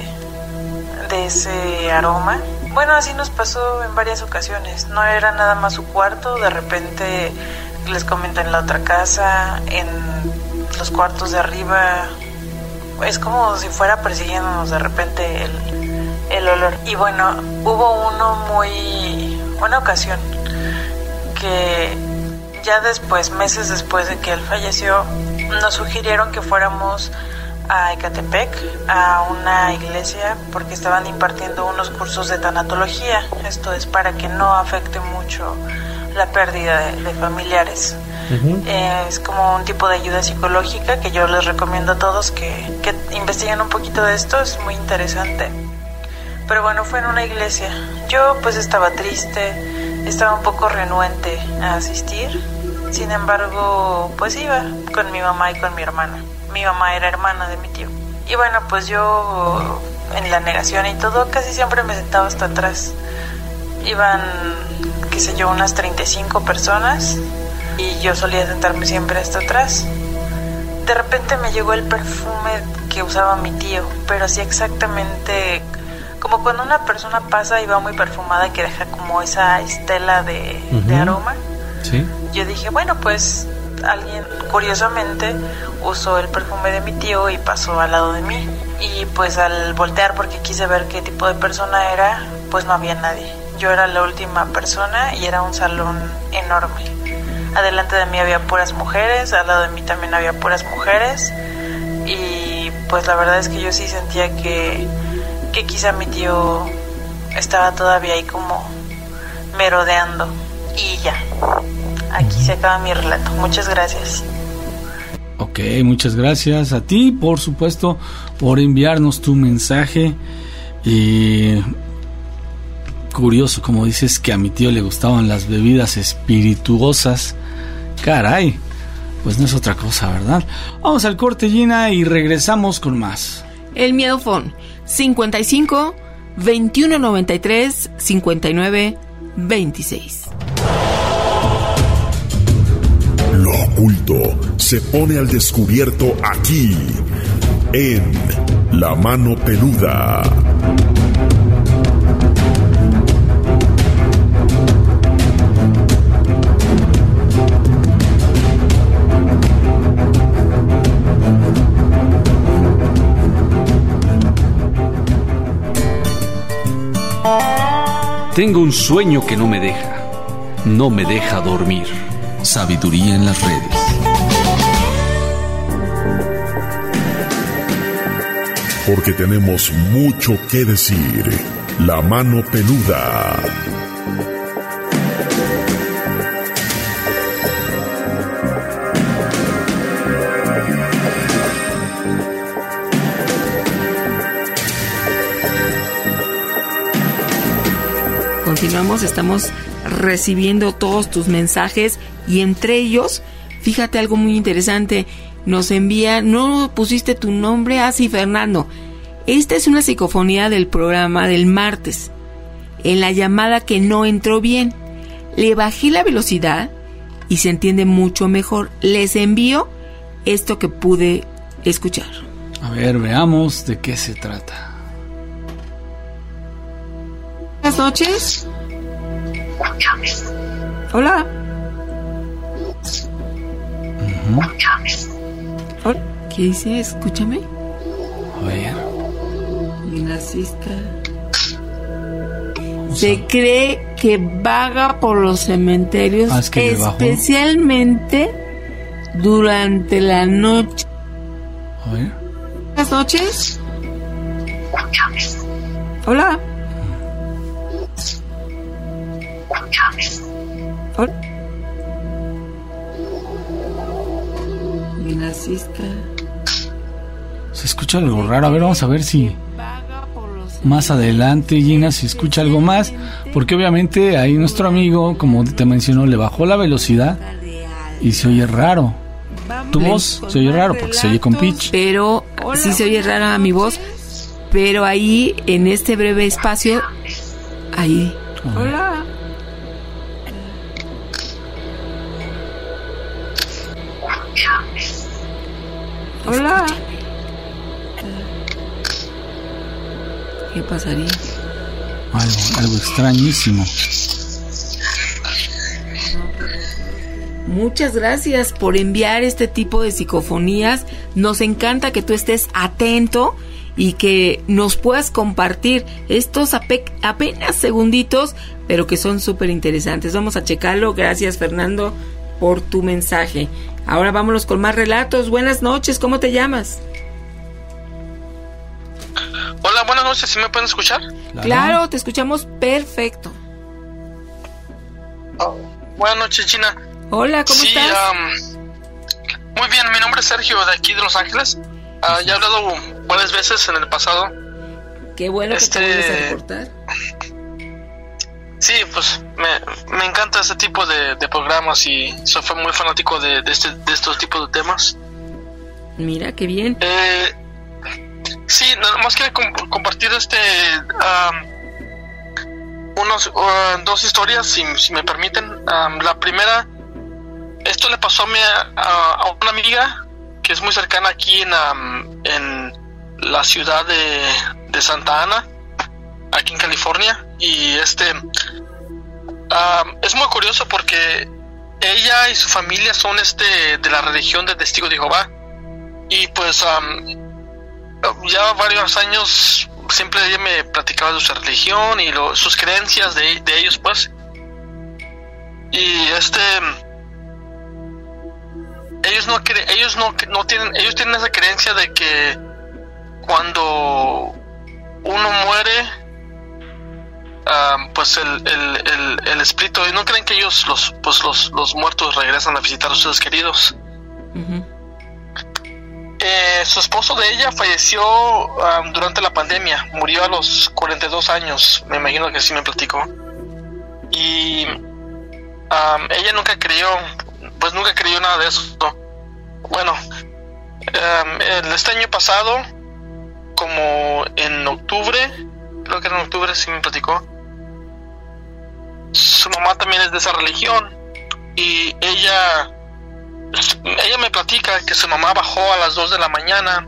ese aroma. Bueno, así nos pasó en varias ocasiones. No era nada más su cuarto, de repente les comento en la otra casa, en los cuartos de arriba. Es como si fuera persiguiéndonos de repente el olor. Y bueno, hubo una ocasión que ya después, meses después de que él falleció, nos sugirieron que fuéramos a Ecatepec, a una iglesia, porque estaban impartiendo unos cursos de tanatología. Esto es para que no afecte mucho la pérdida de familiares. Uh-huh. Es como un tipo de ayuda psicológica que yo les recomiendo a todos que investiguen un poquito de esto, es muy interesante. Pero bueno, fue en una iglesia. Yo pues estaba triste, estaba un poco renuente a asistir. Sin embargo, pues iba con mi mamá y con mi hermana. Mi mamá era hermana de mi tío. Y bueno, pues yo en la negación y todo, casi siempre me sentaba hasta atrás. Iban, qué sé yo, unas 35 personas y yo solía sentarme siempre hasta atrás. De repente me llegó el perfume que usaba mi tío, pero así exactamente como cuando una persona pasa y va muy perfumada y que deja como esa estela de aroma. Sí. Yo dije, bueno, pues alguien curiosamente usó el perfume de mi tío y pasó al lado de mí. Y pues al voltear porque quise ver qué tipo de persona era, pues no había nadie. Yo era la última persona y era un salón enorme. Adelante de mí había puras mujeres, al lado de mí también había puras mujeres. Y pues la verdad es que yo sí sentía que quizá mi tío estaba todavía ahí como merodeando. Y ya, aquí se acaba mi relato. Muchas gracias. Ok, muchas gracias a ti, por supuesto, por enviarnos tu mensaje. Y curioso, como dices, que a mi tío le gustaban las bebidas espirituosas. Caray, pues no es otra cosa, ¿verdad? Vamos al corte, Gina, y regresamos con más. El Miedo Phone 55 21 93 59 26. Lo oculto se pone al descubierto aquí, en La Mano Peluda. Tengo un sueño que no me deja dormir. Sabiduría en las redes. Porque tenemos mucho que decir. La Mano Peluda. Continuamos, estamos recibiendo todos tus mensajes y entre ellos, fíjate algo muy interesante, nos envía, no pusiste tu nombre, así Fernando. Esta es una psicofonía del programa del martes. En la llamada que no entró bien, le bajé la velocidad y se entiende mucho mejor. Les envío esto que pude escuchar. A ver, veamos de qué se trata. Buenas noches. Hola. Hola. ¿Qué dice? Escúchame. A ver. Y nazista. Se cree que vaga por los cementerios, especialmente durante la noche. A ver. Buenas noches. Hola. Hola. Mi nazista. Se escucha algo raro. A ver, vamos a ver si más adelante, Gina, si escucha algo más. Porque obviamente ahí nuestro amigo, como te mencionó, le bajó la velocidad y se oye raro. Tu voz se oye raro porque se oye con pitch. Pero sí se oye rara mi voz. Pero ahí, en este breve espacio, ahí. Hola. Hola. ¿Qué pasaría? Algo extrañísimo. Muchas gracias por enviar este tipo de psicofonías. Nos encanta que tú estés atento y que nos puedas compartir estos apenas segunditos, pero que son súper interesantes. Vamos a checarlo. Gracias, Fernando, por tu mensaje. Ahora vámonos con más relatos. Buenas noches, ¿cómo te llamas? Hola, buenas noches, ¿sí me pueden escuchar? Claro, te escuchamos perfecto. Buenas noches, Gina. Hola, ¿cómo estás? Muy bien, mi nombre es Sergio, de aquí de Los Ángeles. Ya he hablado varias veces en el pasado. Qué bueno que te vuelves a reportar. Sí, pues me encanta este tipo de programas y soy muy fanático de estos tipos de temas. Mira, qué bien. Sí, nada más quería compartir dos historias, si me permiten. La primera, esto le pasó a una amiga que es muy cercana aquí en la ciudad de Santa Ana, aquí en California. Y es muy curioso porque ella y su familia son de la religión de Testigos de Jehová. Y pues ya varios años siempre ella me platicaba de su religión y sus creencias de ellos, pues. Y ellos tienen esa creencia de que cuando uno muere, pues el espíritu, no creen que ellos los muertos regresan a visitar a sus seres queridos. Uh-huh. Su esposo de ella falleció durante la pandemia, murió a los 42 años, me imagino que sí me platicó. Y ella nunca creyó nada de eso. Bueno, este año pasado, como en octubre, creo que era en octubre, sí me platicó, su mamá también es de esa religión y ella me platica que su mamá bajó a las 2 de la mañana,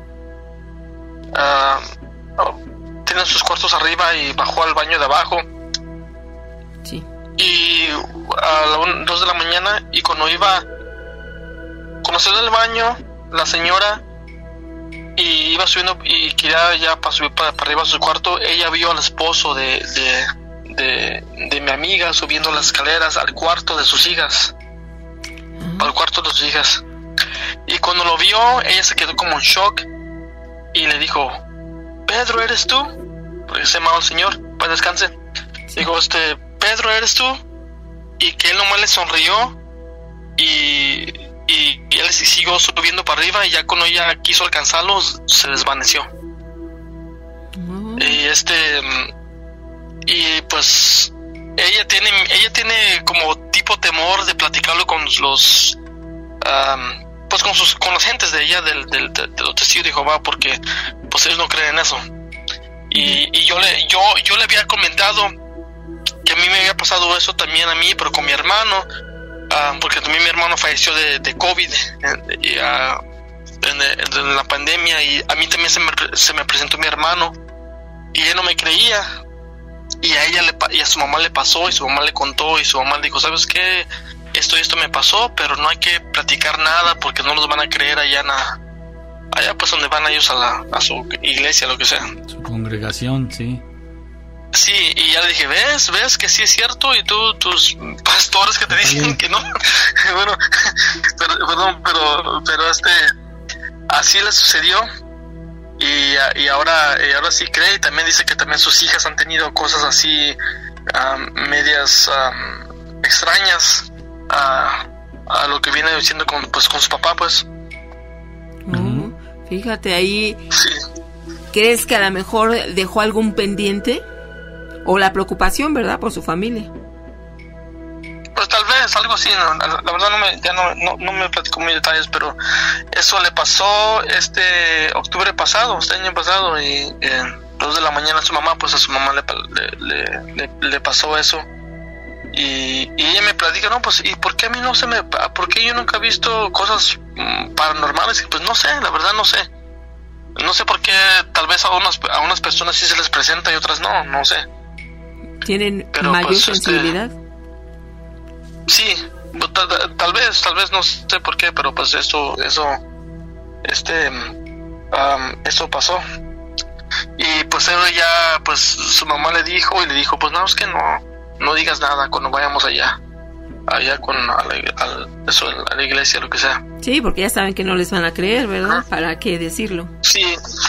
tienen sus cuartos arriba y bajó al baño de abajo. Sí. Y a las 2 de la mañana, y cuando salió del baño la señora y iba subiendo y quería ya para subir para arriba a su cuarto, ella vio al esposo de mi amiga subiendo las escaleras al cuarto de sus hijas. Al cuarto de sus hijas. Y cuando lo vio, ella se quedó como en shock y le dijo: Pedro, ¿eres tú? Porque se llamaba el señor, pues descanse. Dijo, Pedro, ¿eres tú? Y que él nomás le sonrió y él siguió subiendo para arriba, y ya cuando ella quiso alcanzarlo se desvaneció. Y pues ella tiene como tipo temor de platicarlo con los con las gentes de ella, de los testigos de Jehová, porque pues ellos no creen en eso. Y yo le había comentado que a mí me había pasado eso también a mí, pero con mi hermano, porque también mi hermano falleció de COVID en la pandemia, y a mí también se me presentó mi hermano y ella no me creía, y a ella y a su mamá le pasó, y su mamá le contó, y su mamá le dijo: ¿sabes qué? Esto me pasó, pero no hay que platicar nada porque no nos van a creer allá allá pues donde van ellos a su iglesia, lo que sea. Su congregación, sí. Sí, y ya le dije, ¿ves que sí es cierto? Y tú, tus pastores que te dicen que no. Bueno, pero así le sucedió. Y ahora sí cree, y también dice que también sus hijas han tenido cosas así medias extrañas a lo que viene diciendo con su papá, pues. Fíjate ahí. Sí. ¿Crees que a lo mejor dejó algún pendiente? O la preocupación, ¿verdad? Por su familia. Pues tal vez, algo así, ¿no? La verdad no me platicó muy detalles, pero eso le pasó este año pasado, y 2 de la mañana a su mamá le pasó eso. Y ella me platica, no, pues, ¿y por qué a mí por qué yo nunca he visto cosas paranormales? Pues no sé, la verdad no sé. No sé por qué, tal vez a unas personas sí se les presenta y otras no sé. ¿Tienen mayor sensibilidad? Sí, tal vez no sé por qué, pero pues eso pasó. Y pues ella, pues su mamá le dijo, pues no, es que no digas nada cuando vayamos allá a la iglesia, lo que sea. Sí, porque ya saben que no les van a creer, ¿verdad? ¿Para qué decirlo? Sí.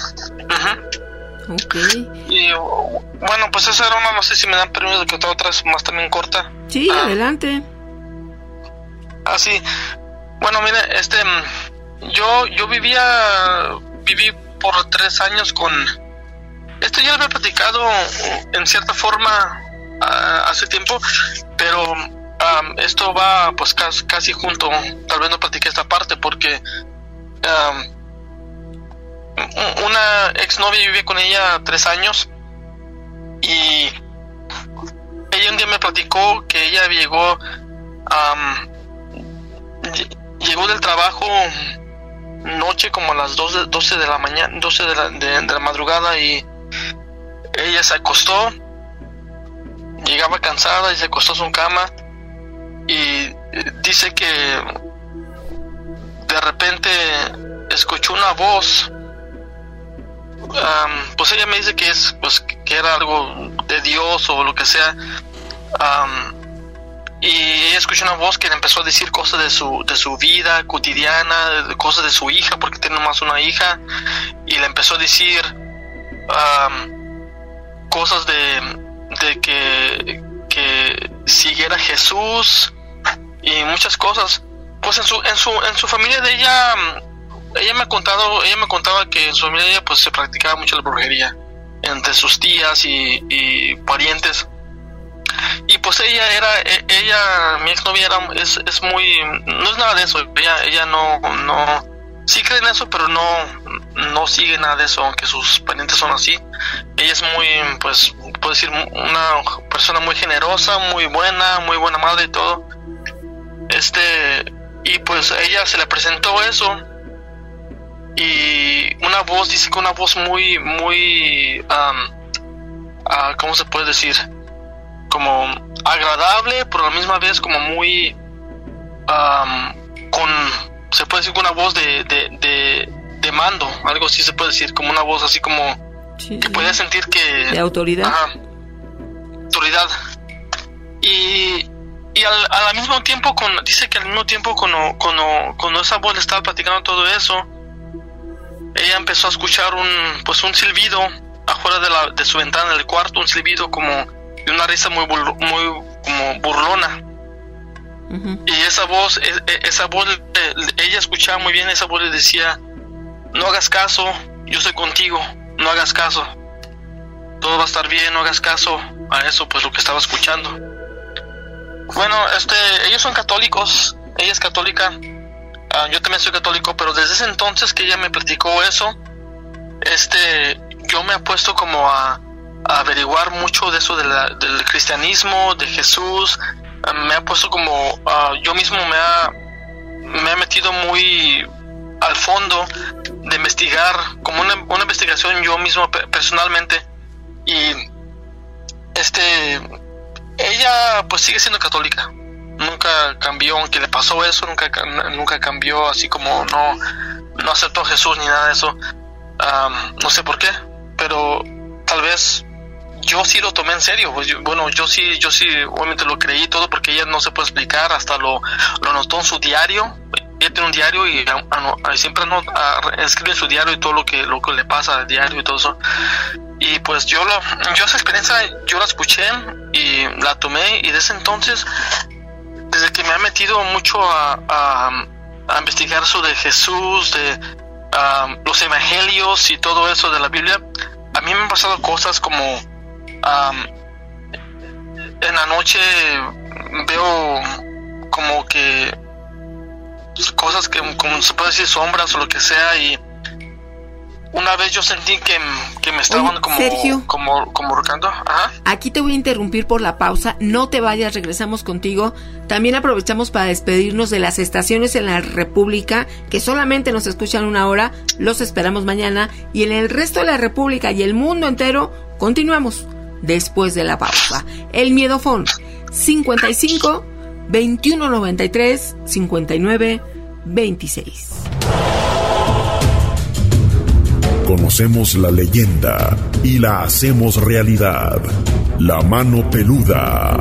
Okay. Y bueno, pues esa era una, no sé si me dan permiso de que otra es más también corta. Sí, adelante. Sí. Bueno, mire, yo viví por 3 años con... Esto ya lo había platicado en cierta forma hace tiempo, pero esto va pues casi junto. Tal vez no platiqué esta parte porque una exnovia, viví con ella 3 años, y ella un día me platicó que ella llegó del trabajo noche como a las 12 de la mañana, 12 de la madrugada, y ella se acostó, llegaba cansada y se acostó en su cama, y dice que de repente escuchó una voz. Pues ella me dice que que era algo de Dios o lo que sea, y ella escuchó una voz que le empezó a decir cosas de su vida cotidiana, cosas de su hija, porque tiene nomás una hija, y le empezó a decir cosas de que siguiera a Jesús y muchas cosas. Pues en su familia de ella me contaba que en su familia de ella pues se practicaba mucho la brujería entre sus tías y parientes. Y pues mi exnovia es muy, no es nada de eso. Ella no sí cree en eso, pero no sigue nada de eso, aunque sus parientes son así. Ella es muy, pues puedo decir, una persona muy generosa, muy buena madre y todo. Y pues a ella se le presentó eso, y una voz, dice que una voz muy ¿cómo se puede decir? Como agradable, pero a la misma vez como muy se puede decir con una voz de mando, algo así se puede decir, como una voz así como que podía sentir que de autoridad. Autoridad. Y al mismo tiempo, dice que al mismo tiempo cuando esa voz le estaba platicando todo eso, ella empezó a escuchar un silbido afuera de su ventana del cuarto, un silbido como de una risa muy como burlona. Y esa voz ella escuchaba muy bien. Esa voz le decía: no hagas caso, yo estoy contigo, no hagas caso, todo va a estar bien, no hagas caso a eso, pues lo que estaba escuchando. Bueno, ellos son católicos, ella es católica, yo también soy católico, pero desde ese entonces que ella me platicó eso, yo me he puesto como a averiguar mucho de eso del cristianismo, de Jesús. Me ha puesto como yo mismo me he metido muy al fondo de investigar, como una investigación yo mismo personalmente. Y ella pues sigue siendo católica, nunca cambió, aunque le pasó eso, nunca cambió, así como no aceptó a Jesús ni nada de eso. No sé por qué, pero tal vez yo sí lo tomé en serio. Pues yo sí obviamente lo creí todo, porque ella no se puede explicar, hasta lo anotó en su diario. Ella tiene un diario y siempre escribe en su diario y todo lo que le pasa al diario y todo eso. Y pues yo esa experiencia yo la escuché y la tomé, y desde entonces, desde que me he metido mucho a investigar sobre Jesús, de los evangelios y todo eso de la Biblia, a mí me han pasado cosas como en la noche veo como que cosas que, como se puede decir, sombras o lo que sea, y una vez yo sentí que me estaban como ahorcando. Ajá. Aquí te voy a interrumpir por la pausa, no te vayas, regresamos contigo. También aprovechamos para despedirnos de las estaciones en la República, que solamente nos escuchan 1 hora, los esperamos mañana, y en el resto de la República y el mundo entero, continuamos después de la pausa. El Miedofón, 55 2193 59 26. Conocemos la leyenda y la hacemos realidad. La mano peluda.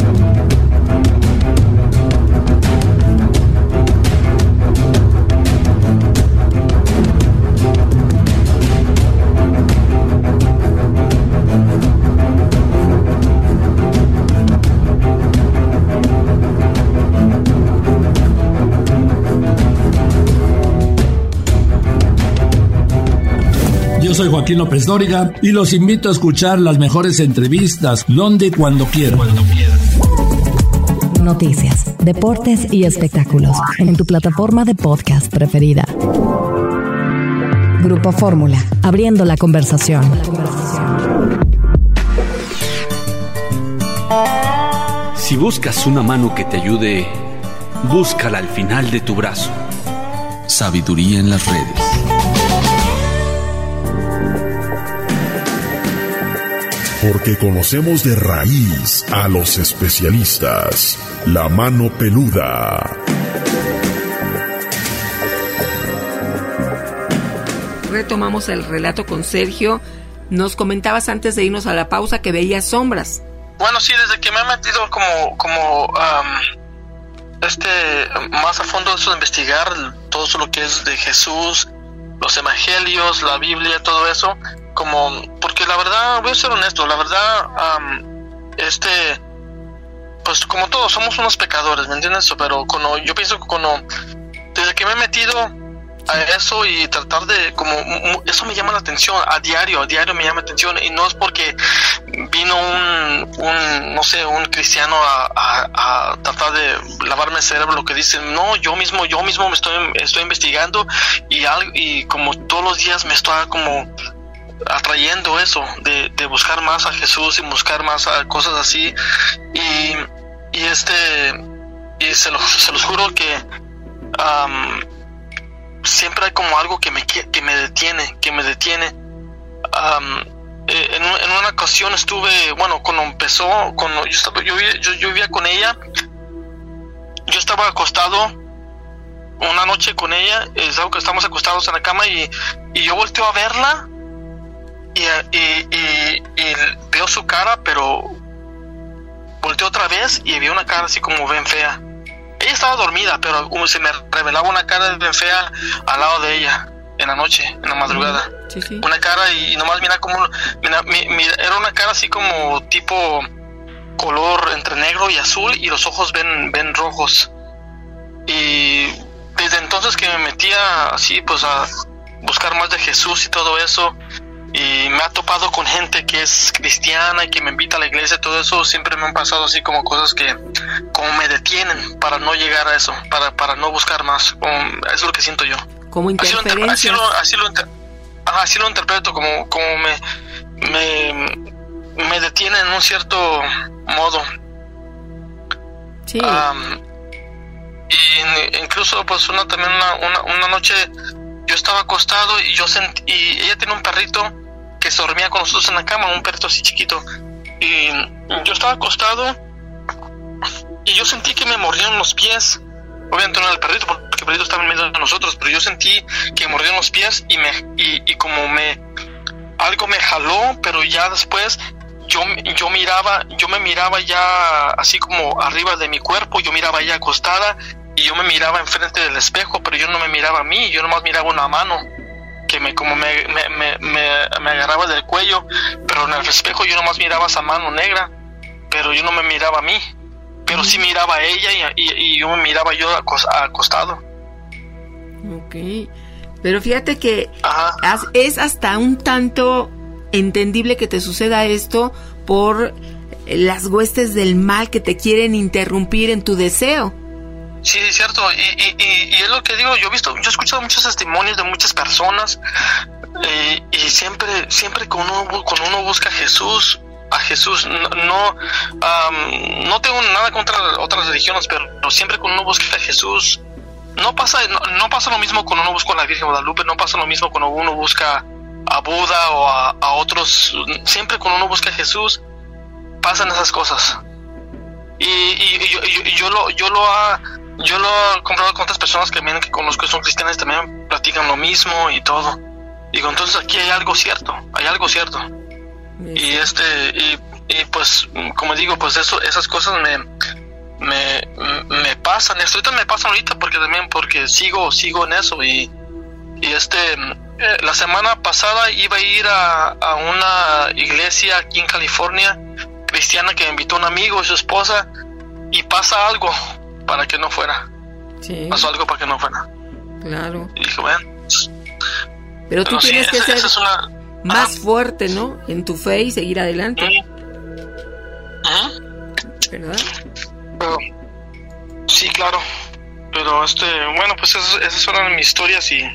Yo soy Joaquín López Dóriga y los invito a escuchar las mejores entrevistas donde y cuando quieran. Noticias, deportes y espectáculos en tu plataforma de podcast preferida. Grupo Fórmula, abriendo la conversación. Si buscas una mano que te ayude, búscala al final de tu brazo. Sabiduría en las redes. Porque conocemos de raíz a los especialistas. La mano peluda. Retomamos el relato con Sergio. Nos comentabas antes de irnos a la pausa que veías sombras. Bueno, sí, desde que me he metido más a fondo eso de investigar todo eso lo que es de Jesús, los evangelios, la Biblia, todo eso, porque la verdad, voy a ser honesto, la verdad, pues como todos somos unos pecadores, ¿me entiendes? Pero yo pienso que desde que me he metido a eso y tratar de, eso me llama la atención, a diario me llama la atención, y no es porque vino un cristiano a tratar de lavarme el cerebro, lo que dicen, no, yo mismo me estoy investigando, y como todos los días me está como atrayendo eso de buscar más a Jesús y buscar más a cosas así, y se los juro que siempre hay como algo que me detiene. En una ocasión estuve, cuando empezó, yo vivía con ella, yo estaba acostado una noche con ella, es algo que estamos acostados en la cama, y yo volteo a verla, y veo su cara, pero volteo otra vez y vi una cara así como bien fea. Ella estaba dormida, pero se me revelaba una cara bien fea al lado de ella en la noche, en la madrugada. Sí. Una cara, y nomás era una cara así como tipo color entre negro y azul, y los ojos ven rojos. Y desde entonces que me metía así pues a buscar más de Jesús y todo eso, y me ha topado con gente que es cristiana y que me invita a la iglesia, todo eso, siempre me han pasado así como cosas que como me detienen para no llegar a eso, para no buscar más. Eso es lo que siento yo. Como interferencias. Así lo interpreto, como me detiene en un cierto modo. Sí. Y incluso pues una noche yo estaba acostado y y ella tiene un perrito que se dormía con nosotros en la cama, un perrito así chiquito, y yo estaba acostado y yo sentí que me mordieron los pies, obviamente no era el perrito, porque el perrito estaba en medio de nosotros, pero yo sentí que me mordieron los pies y como algo me jaló, pero ya después yo me miraba ya así como arriba de mi cuerpo, yo miraba ya acostada y yo me miraba enfrente del espejo, pero yo no me miraba a mí, yo nomás miraba una mano que me agarraba del cuello, pero en el espejo yo nomás miraba esa mano negra, pero yo no me miraba a mí, pero sí miraba a ella y yo me miraba yo acostado. Ok, pero fíjate que es hasta un tanto entendible que te suceda esto por las huestes del mal que te quieren interrumpir en tu deseo. Sí, es cierto, y es lo que digo, yo he escuchado muchos testimonios de muchas personas, y siempre cuando uno busca a Jesús, no tengo nada contra otras religiones, pero siempre cuando uno busca a Jesús, no pasa lo mismo cuando uno busca a la Virgen Guadalupe, no pasa lo mismo cuando uno busca a Buda o a otros. Siempre cuando uno busca a Jesús pasan esas cosas, y yo lo he comprobado con otras personas que conozco que son cristianas, también platican lo mismo y todo. Digo, entonces aquí hay algo cierto. Y pues como digo, pues esas cosas me pasan. Ahorita me pasan ahorita porque sigo en eso, y la semana pasada iba a ir a una iglesia aquí en California cristiana que me invitó un amigo y su esposa, y pasa algo para que no fuera. Sí. Pasó algo para que no fuera. Claro. Y dije, bueno. Pero tú tienes que ser más fuerte, ¿no? En tu fe y seguir adelante. ¿Verdad? Pero, sí, claro. Pero bueno, pues esas son mis historias y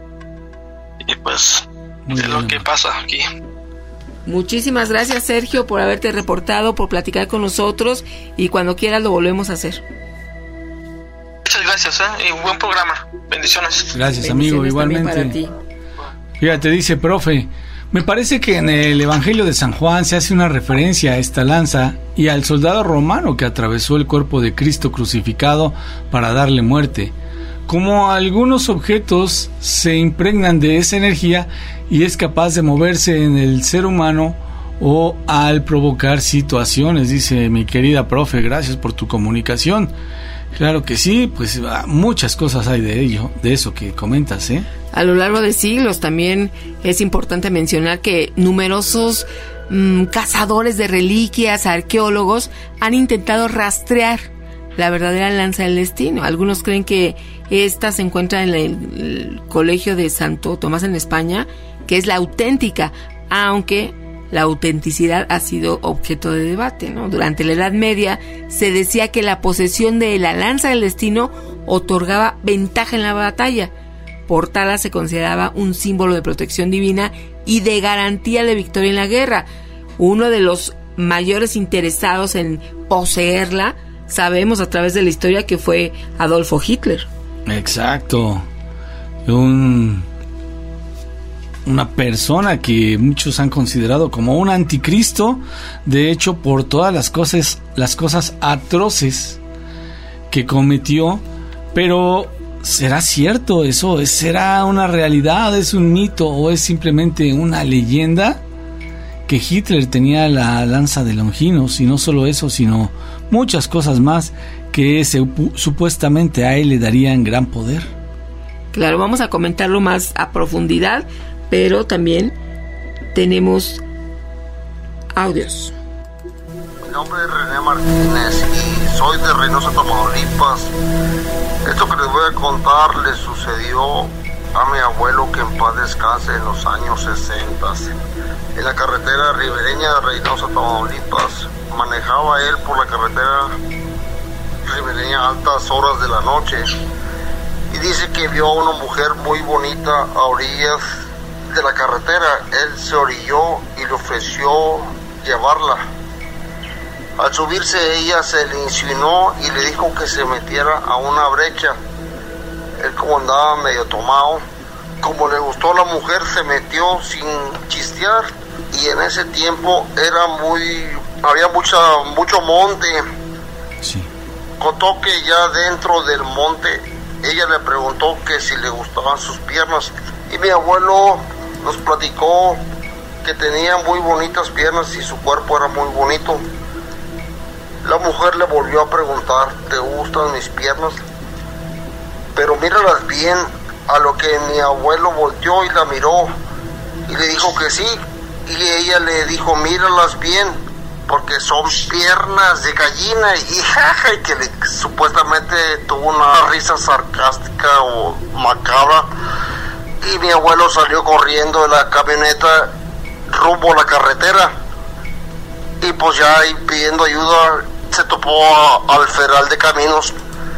pues es lo que pasa aquí. Muchísimas gracias, Sergio, por haberte reportado, por platicar con nosotros, y cuando quieras lo volvemos a hacer. Muchas gracias, y buen programa. Bendiciones. Gracias, amigo, igualmente. Para ti. Fíjate, dice, profe, me parece que en el Evangelio de San Juan se hace una referencia a esta lanza y al soldado romano que atravesó el cuerpo de Cristo crucificado para darle muerte. Como algunos objetos se impregnan de esa energía y es capaz de moverse en el ser humano o al provocar situaciones, dice mi querida profe, gracias por tu comunicación. Claro que sí, pues muchas cosas hay de eso que comentas, ¿eh? A lo largo de siglos también es importante mencionar que numerosos cazadores de reliquias, arqueólogos, han intentado rastrear la verdadera lanza del destino. Algunos creen que esta se encuentra en el colegio de Santo Tomás en España, que es la auténtica, aunque la autenticidad ha sido objeto de debate, ¿no? Durante la Edad Media se decía que la posesión de la lanza del destino otorgaba ventaja en la batalla. Portada se consideraba un símbolo de protección divina y de garantía de victoria en la guerra. Uno de los mayores interesados en poseerla, sabemos a través de la historia que fue Adolfo Hitler. Exacto. Una persona que muchos han considerado como un anticristo, de hecho, por todas las cosas atroces que cometió. Pero ¿será cierto eso? ¿Será una realidad? ¿Es un mito o es simplemente una leyenda? Que Hitler tenía la lanza de Longinos, y no solo eso, sino muchas cosas más que supuestamente a él le darían gran poder. Claro, vamos a comentarlo más a profundidad, pero también tenemos audios. Mi nombre es René Martínez y soy de Reynosa, Tamaulipas. Esto que les voy a contar le sucedió a mi abuelo, que en paz descanse, en los años 60. En la carretera ribereña de Reynosa, Tamaulipas, manejaba él por la carretera ribereña a altas horas de la noche y dice que vio a una mujer muy bonita a orillas de la carretera. Él se orilló y le ofreció llevarla. Al subirse ella se le insinuó y le dijo que se metiera a una brecha. Él, como andaba medio tomado, como le gustó a la mujer, se metió sin chistear, y en ese tiempo había mucho monte. Sí. contó que ya dentro del monte ella le preguntó que si le gustaban sus piernas, y mi abuelo nos platicó que tenía muy bonitas piernas y su cuerpo era muy bonito. La mujer le volvió a preguntar, ¿te gustan mis piernas? Pero míralas bien. A lo que mi abuelo volteó y la miró y le dijo que sí, y ella le dijo, míralas bien, porque son piernas de gallina, y jaja, y que supuestamente tuvo una risa sarcástica o macabra, y mi abuelo salió corriendo de la camioneta rumbo a la carretera, y pues ya ahí pidiendo ayuda se topó al Federal de Caminos.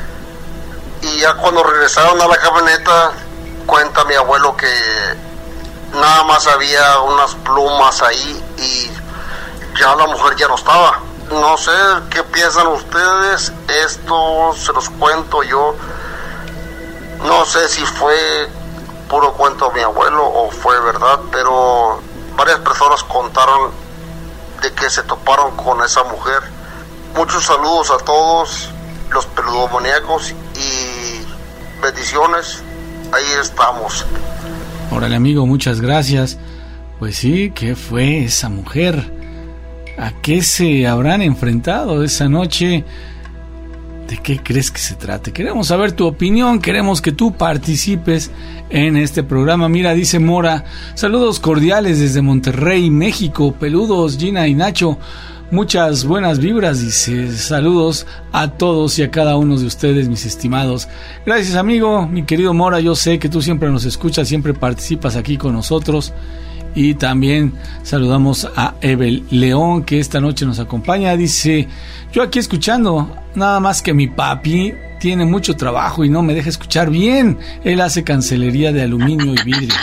Y ya cuando regresaron a la camioneta, cuenta mi abuelo que nada más había unas plumas ahí y ya la mujer ya no estaba. No sé qué piensan ustedes, esto se los cuento yo. No sé si fue puro cuento de mi abuelo o fue verdad, pero varias personas contaron de que se toparon con esa mujer. Muchos saludos a todos los peludomoníacos y bendiciones, ahí estamos. Órale, amigo, muchas gracias. Pues sí, ¿qué fue esa mujer? ¿A qué se habrán enfrentado esa noche? ¿De qué crees que se trate? Queremos saber tu opinión, queremos que tú participes en este programa. Mira, dice Mora, saludos cordiales desde Monterrey, México, peludos, Gina y Nacho. Muchas buenas vibras, dice, saludos a todos y a cada uno de ustedes, mis estimados. Gracias, amigo, mi querido Mora, yo sé que tú siempre nos escuchas, siempre participas aquí con nosotros. Y también saludamos a Evel León, que esta noche nos acompaña. Dice, yo aquí escuchando, nada más que mi papi tiene mucho trabajo y no me deja escuchar bien. Él hace cancelería de aluminio y vidrio.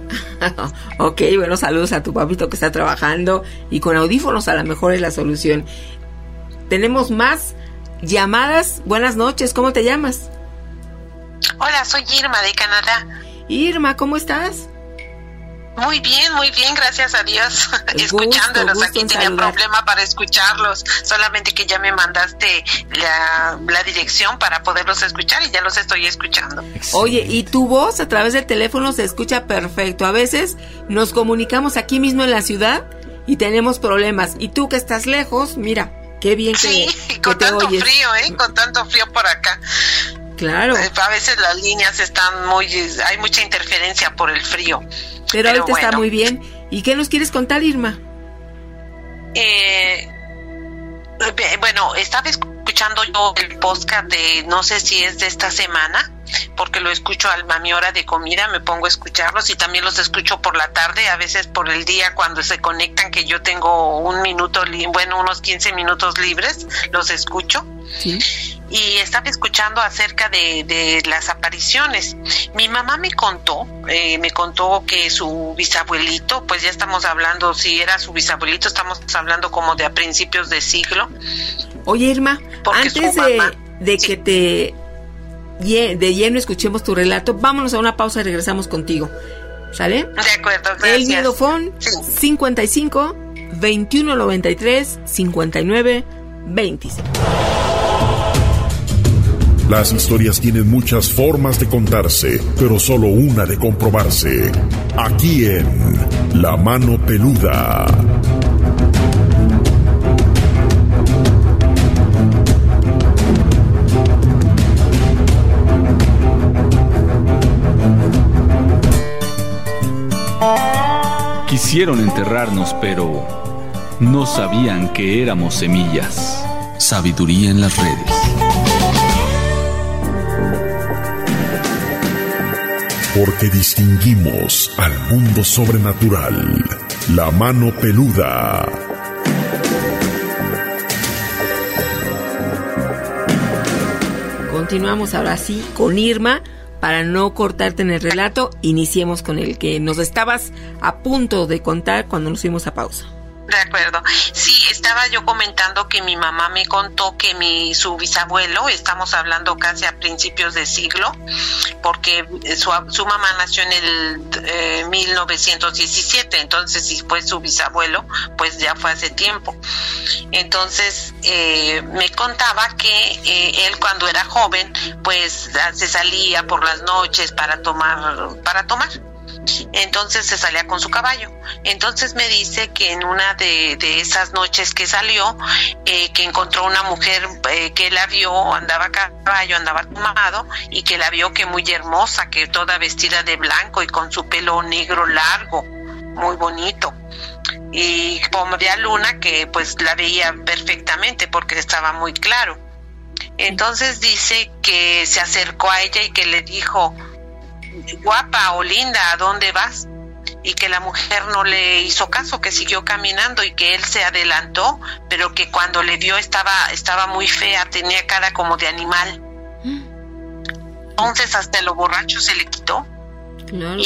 Ok, bueno, saludos a tu papito que está trabajando y con audífonos a lo mejor es la solución. Tenemos más llamadas. Buenas noches, ¿cómo te llamas? Hola, soy Irma de Canadá. Irma, ¿cómo estás? Muy bien, gracias a Dios. Escuchándolos, aquí tenía problema para escucharlos, solamente que ya me mandaste la dirección para poderlos escuchar y ya los estoy escuchando. Oye, y tu voz a través del teléfono se escucha perfecto. A veces nos comunicamos aquí mismo en la ciudad y tenemos problemas. Y tú que estás lejos, mira, qué bien que con te tanto oyes. frío, con tanto frío por acá. Claro. A veces las líneas están hay mucha interferencia por el frío. Pero ahorita está muy bien. ¿Y qué nos quieres contar, Irma? Bueno, estaba escuchando yo el podcast de, no sé si es de esta semana, porque lo escucho a mi hora de comida, me pongo a escucharlos y también los escucho por la tarde, a veces por el día cuando se conectan, que yo tengo unos 15 minutos libres, los escucho. Sí. Y estaba escuchando acerca de las apariciones. Mi mamá me contó que su bisabuelito, pues ya estamos hablando, si era su bisabuelito, estamos hablando como de a principios de siglo. Oye, Irma, antes de que de lleno escuchemos tu relato, vámonos a una pausa y regresamos contigo. ¿Sale? De acuerdo, gracias. El Miedofón, 55 21 93 59 26. Las historias tienen muchas formas de contarse, pero solo una de comprobarse. Aquí en La Mano Peluda. Quisieron enterrarnos, pero no sabían que éramos semillas. Sabiduría en las redes. Porque distinguimos al mundo sobrenatural. La Mano Peluda. Continuamos ahora sí con Irma. Para no cortarte en el relato, iniciemos con el que nos estabas a punto de contar cuando nos fuimos a pausa. De acuerdo. Sí, estaba yo comentando que mi mamá me contó que su bisabuelo, estamos hablando casi a principios de siglo, porque su mamá nació en el 1917, entonces si fue su bisabuelo, pues ya fue hace tiempo. Entonces me contaba que él cuando era joven, pues se salía por las noches para tomar. Entonces se salía con su caballo. Entonces me dice que en una de esas noches que salió, que encontró una mujer que la vio, andaba a caballo, andaba tomado, y que la vio que muy hermosa, que toda vestida de blanco y con su pelo negro largo, muy bonito. Y como había luna, que pues la veía perfectamente porque estaba muy claro. Entonces dice que se acercó a ella y que le dijo: guapa o linda, ¿a dónde vas? Y que la mujer no le hizo caso, que siguió caminando, y que él se adelantó, pero que cuando le vio estaba muy fea, tenía cara como de animal. Entonces hasta lo borracho se le quitó. Claro,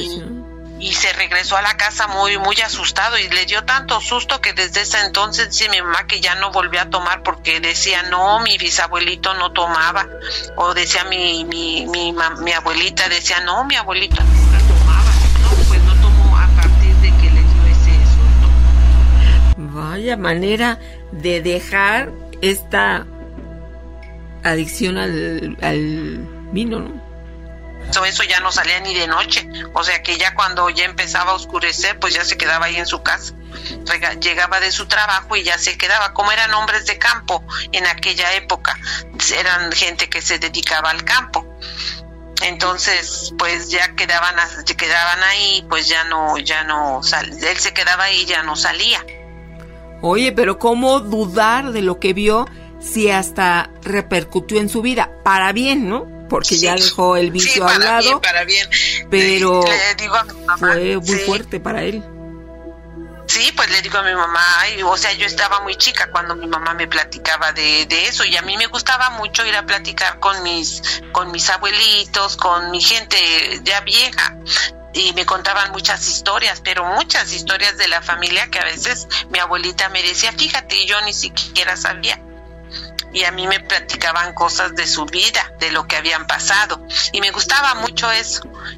y se regresó a la casa muy muy asustado, y le dio tanto susto que desde ese entonces dice mi mamá que ya no volvió a tomar, porque decía: no, mi bisabuelito no tomaba, o decía mi abuelita, decía: no, mi abuelito nunca tomaba. No, pues no tomó a partir de que le dio ese susto. Vaya manera de dejar esta adicción al vino, ¿no? Eso ya no salía ni de noche, o sea que ya cuando ya empezaba a oscurecer, pues ya se quedaba ahí en su casa. Llegaba de su trabajo y ya se quedaba. Como eran hombres de campo en aquella época, eran gente que se dedicaba al campo, entonces pues ya quedaban ahí, pues ya no él se quedaba ahí y ya no salía. Oye, pero ¿cómo dudar de lo que vio si hasta repercutió en su vida? Para bien, ¿no? Porque ya dejó el vicio a un lado, para bien. Pero le digo a mi mamá, fue muy fuerte para él. Sí, pues le digo a mi mamá, o sea, yo estaba muy chica cuando mi mamá me platicaba de eso, y a mí me gustaba mucho ir a platicar con mis abuelitos, con mi gente ya vieja, y me contaban muchas historias, pero muchas historias de la familia que a veces mi abuelita me decía: fíjate, y yo ni siquiera sabía. Y a mí me platicaban cosas de su vida, de lo que habían pasado, y me gustaba mucho eso.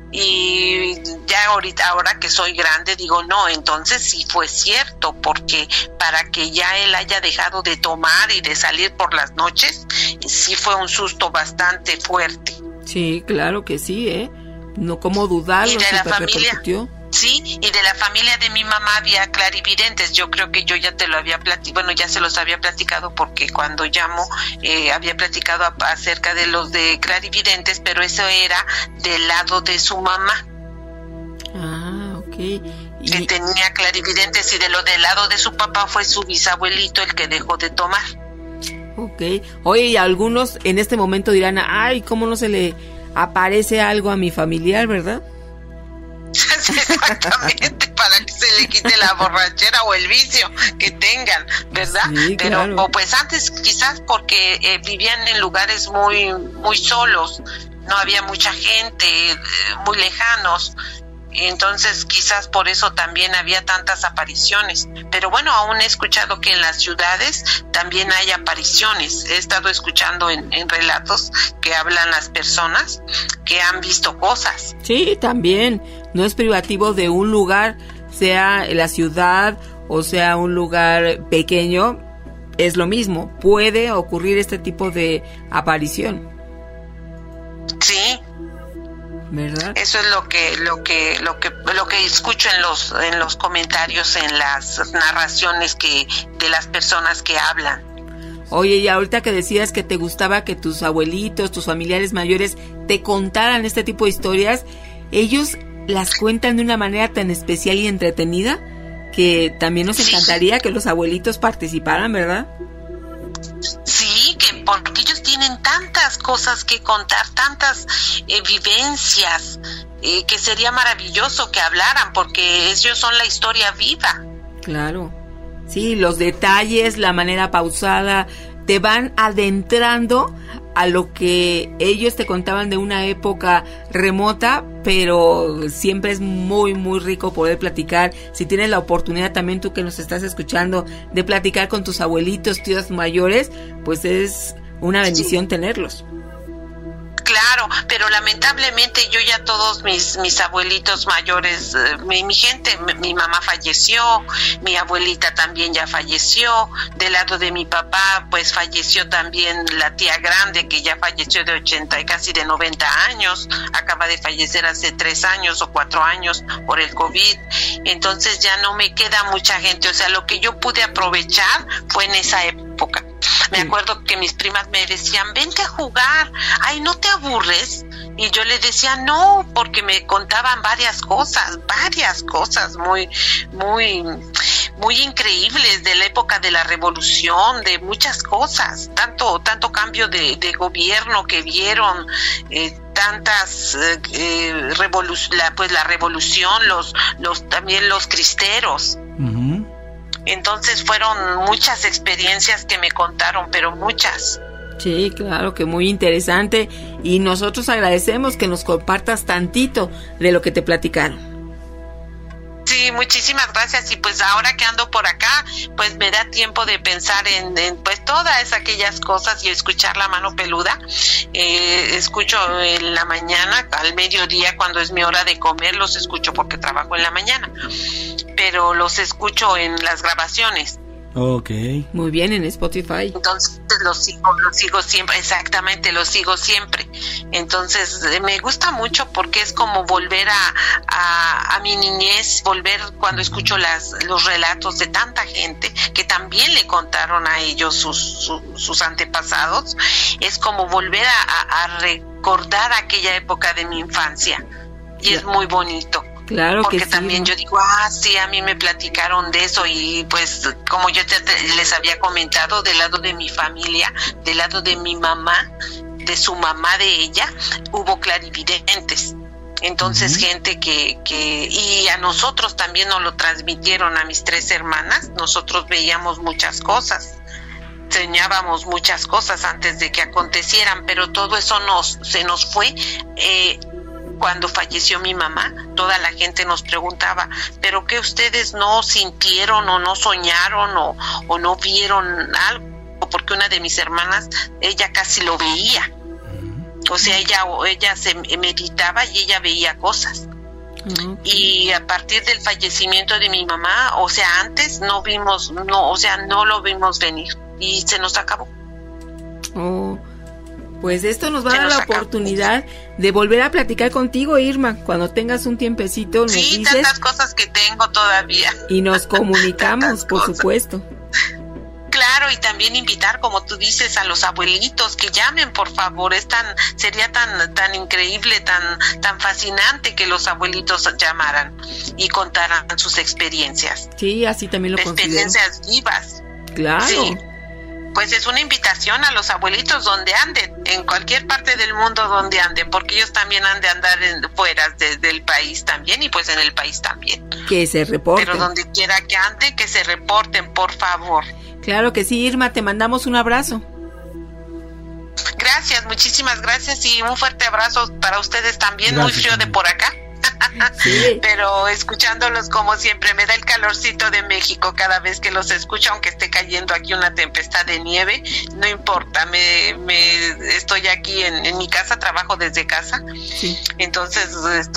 Y ya ahora que soy grande, digo, no, entonces sí fue cierto, porque para que ya él haya dejado de tomar y de salir por las noches, sí fue un susto bastante fuerte. Sí, claro que sí, no, cómo dudarlo. Y de la familia, sí, y de la familia de mi mamá había clarividentes. Yo creo que yo ya te lo había platicado, bueno, ya se los había platicado, porque cuando llamo había platicado acerca de los de clarividentes, pero eso era del lado de su mamá. Ah, ok. Que tenía clarividentes, y del lado de su papá fue su bisabuelito el que dejó de tomar. Ok. Oye, y algunos en este momento dirán: ay, ¿cómo no se le aparece algo a mi familiar, verdad? Exactamente, para que se le quite la borrachera o el vicio que tengan, ¿verdad? Sí, pero claro. O pues antes quizás porque vivían en lugares muy muy solos, no había mucha gente, muy lejanos, entonces quizás por eso también había tantas apariciones. Pero bueno, aún he escuchado que en las ciudades también hay apariciones. He estado escuchando en relatos que hablan las personas que han visto cosas. Sí, también. No es privativo de un lugar, sea la ciudad o sea un lugar pequeño, es lo mismo. Puede ocurrir este tipo de aparición. Sí. ¿Verdad? Eso es lo que escucho en los comentarios, en las narraciones de las personas que hablan. Oye, y ahorita que decías que te gustaba que tus abuelitos, tus familiares mayores te contaran este tipo de historias, ellos las cuentan de una manera tan especial y entretenida que también nos encantaría que los abuelitos participaran, ¿verdad? Sí, porque ellos tienen tantas cosas que contar, tantas vivencias, que sería maravilloso que hablaran, porque ellos son la historia viva. Claro, sí, los detalles, la manera pausada, te van adentrando a lo que ellos te contaban de una época remota, pero siempre es muy, muy rico poder platicar. Si tienes la oportunidad también, tú que nos estás escuchando, de platicar con tus abuelitos, tíos mayores, pues es una bendición tenerlos. Claro, pero lamentablemente yo ya todos mis abuelitos mayores, mi gente, mi mamá falleció, mi abuelita también ya falleció, del lado de mi papá pues falleció también la tía grande, que ya falleció de 80 y casi de 90 años, acaba de fallecer hace 3 años o 4 años por el COVID, entonces ya no me queda mucha gente, o sea, lo que yo pude aprovechar fue en esa época. Me acuerdo que mis primas me decían, vente a jugar, ay, ¿no te aburres? Y yo le decía, no, porque me contaban varias cosas muy, muy, muy increíbles de la época de la revolución, de muchas cosas, tanto cambio de gobierno que vieron, tantas la revolución, también los cristeros. Uh-huh. Entonces fueron muchas experiencias que me contaron, pero muchas. Sí, claro, que muy interesante, y nosotros agradecemos que nos compartas tantito de lo que te platicaron. Sí, muchísimas gracias, y pues ahora que ando por acá, pues me da tiempo de pensar en pues todas aquellas cosas y escuchar La Mano Peluda. Escucho en la mañana, al mediodía, cuando es mi hora de comer, los escucho porque trabajo en la mañana, pero los escucho en las grabaciones. Okay. Muy bien, en Spotify. Entonces los sigo siempre, exactamente, los sigo siempre. Entonces me gusta mucho porque es como volver a mi niñez, volver cuando escucho los relatos de tanta gente que también le contaron a ellos sus antepasados. Es como volver a recordar aquella época de mi infancia, y es muy bonito. Claro, porque que sí, también yo digo, sí, a mí me platicaron de eso, y pues como yo les había comentado, del lado de mi familia, del lado de mi mamá, de su mamá de ella, hubo clarividentes. Entonces, uh-huh, gente que y a nosotros también nos lo transmitieron, a mis 3 hermanas, nosotros veíamos muchas cosas, soñábamos muchas cosas antes de que acontecieran, pero todo eso se nos fue. Cuando falleció mi mamá, toda la gente nos preguntaba, ¿pero qué ustedes no sintieron o no soñaron o no vieron algo? Porque una de mis hermanas, ella casi lo veía. O sea, ella se meditaba y ella veía cosas. Uh-huh. Y a partir del fallecimiento de mi mamá, o sea, antes no lo vimos venir y se nos acabó. Oh. Pues esto nos va a dar la oportunidad de volver a platicar contigo, Irma, cuando tengas un tiempecito, nos dices. Sí, tantas cosas que tengo todavía. Y nos comunicamos, por supuesto. Claro, y también invitar, como tú dices, a los abuelitos que llamen, por favor. Sería tan increíble, tan fascinante que los abuelitos llamaran y contaran sus experiencias. Sí, así también lo considero. Experiencias vivas. Claro. Sí. Pues es una invitación a los abuelitos donde anden, en cualquier parte del mundo donde anden, porque ellos también han de andar fuera del país también, y pues en el país también. Que se reporten. Pero donde quiera que anden, que se reporten, por favor. Claro que sí, Irma, te mandamos un abrazo. Gracias, muchísimas gracias, y un fuerte abrazo para ustedes también. Gracias. Muy frío de por acá. Sí. Pero escuchándolos como siempre me da el calorcito de México cada vez que los escucho, aunque esté cayendo aquí una tempestad de nieve, no importa, estoy aquí en mi casa, trabajo desde casa, sí. Entonces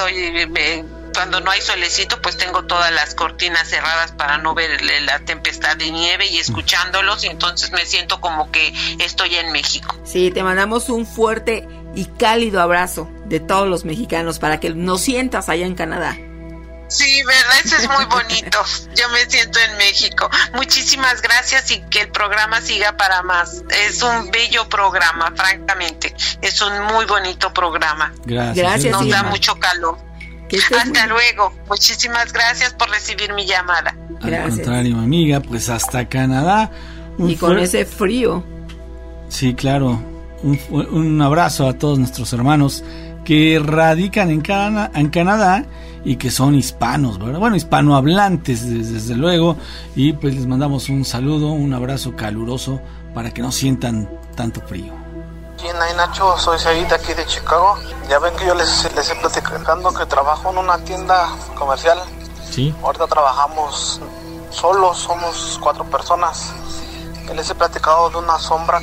cuando no hay solecito, pues tengo todas las cortinas cerradas para no ver la tempestad de nieve, y escuchándolos, y entonces me siento como que estoy en México. Sí, te mandamos un fuerte y cálido abrazo de todos los mexicanos para que nos sientas allá en Canadá. Sí, verdad, eso es muy bonito. Yo me siento en México. Muchísimas gracias, y que el programa siga para más. Es un bello programa, francamente. Es un muy bonito programa. Gracias. Nos da mucho calor. Hasta luego. Muchísimas gracias por recibir mi llamada. Gracias. Al contrario, amiga, pues hasta Canadá. Y con ese frío. Sí, claro. Un abrazo a todos nuestros hermanos que radican en Canadá y que son hispanos, ¿verdad? Bueno, hispanohablantes, desde luego, y pues les mandamos un saludo, un abrazo caluroso para que no sientan tanto frío. Ay, Nacho, soy Said aquí de Chicago. Ya ven que yo les he platicando que trabajo en una tienda comercial. Sí. Ahorita trabajamos solos, somos 4 personas. Ya les he platicado de una sombra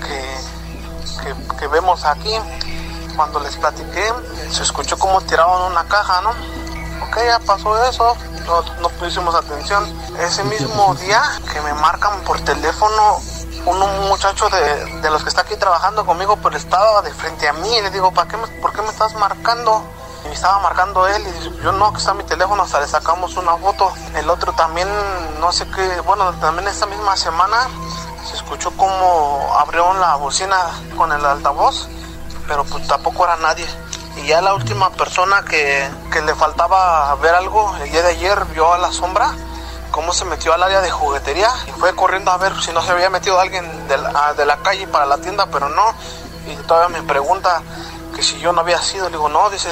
que vemos aquí. Cuando les platiqué, se escuchó como tiraban una caja, ¿no? Ok, ya pasó eso, no pusimos atención. Ese mismo día que me marcan por teléfono, un muchacho de los que está aquí trabajando conmigo, pues estaba de frente a mí y le digo, ¿por qué me estás marcando? Y me estaba marcando él y dice, yo no, que está mi teléfono, hasta le sacamos una foto. El otro también, no sé qué, bueno, también esta misma semana se escuchó como abrieron la bocina con el altavoz, pero pues tampoco era nadie. Y ya la última persona que le faltaba ver algo, el día de ayer vio a la sombra cómo se metió al área de juguetería y fue corriendo a ver si no se había metido alguien de la calle para la tienda, pero no. Y todavía me pregunta que si yo no había sido. Le digo, no, dice,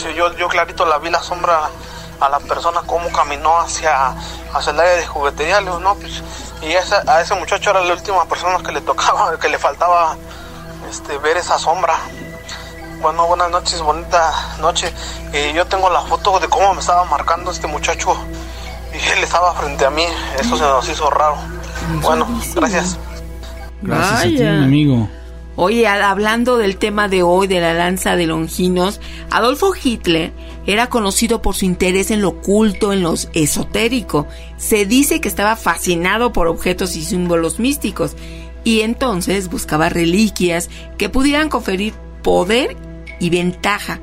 yo clarito la vi la sombra a la persona cómo caminó hacia el área de juguetería. Le digo, no, pues, y a ese muchacho era la última persona que le tocaba, que le faltaba ver esa sombra. Bueno, buenas noches, bonita noche. Yo tengo la foto de cómo me estaba marcando este muchacho y él estaba frente a mí. Eso se nos hizo raro. Bueno, gracias. Gracias a ti, mi amigo. Oye, hablando del tema de hoy, de la lanza de Longinos, Adolfo Hitler era conocido por su interés en lo oculto, en lo esotérico. Se dice que estaba fascinado por objetos y símbolos místicos y entonces buscaba reliquias que pudieran conferir poder y ventaja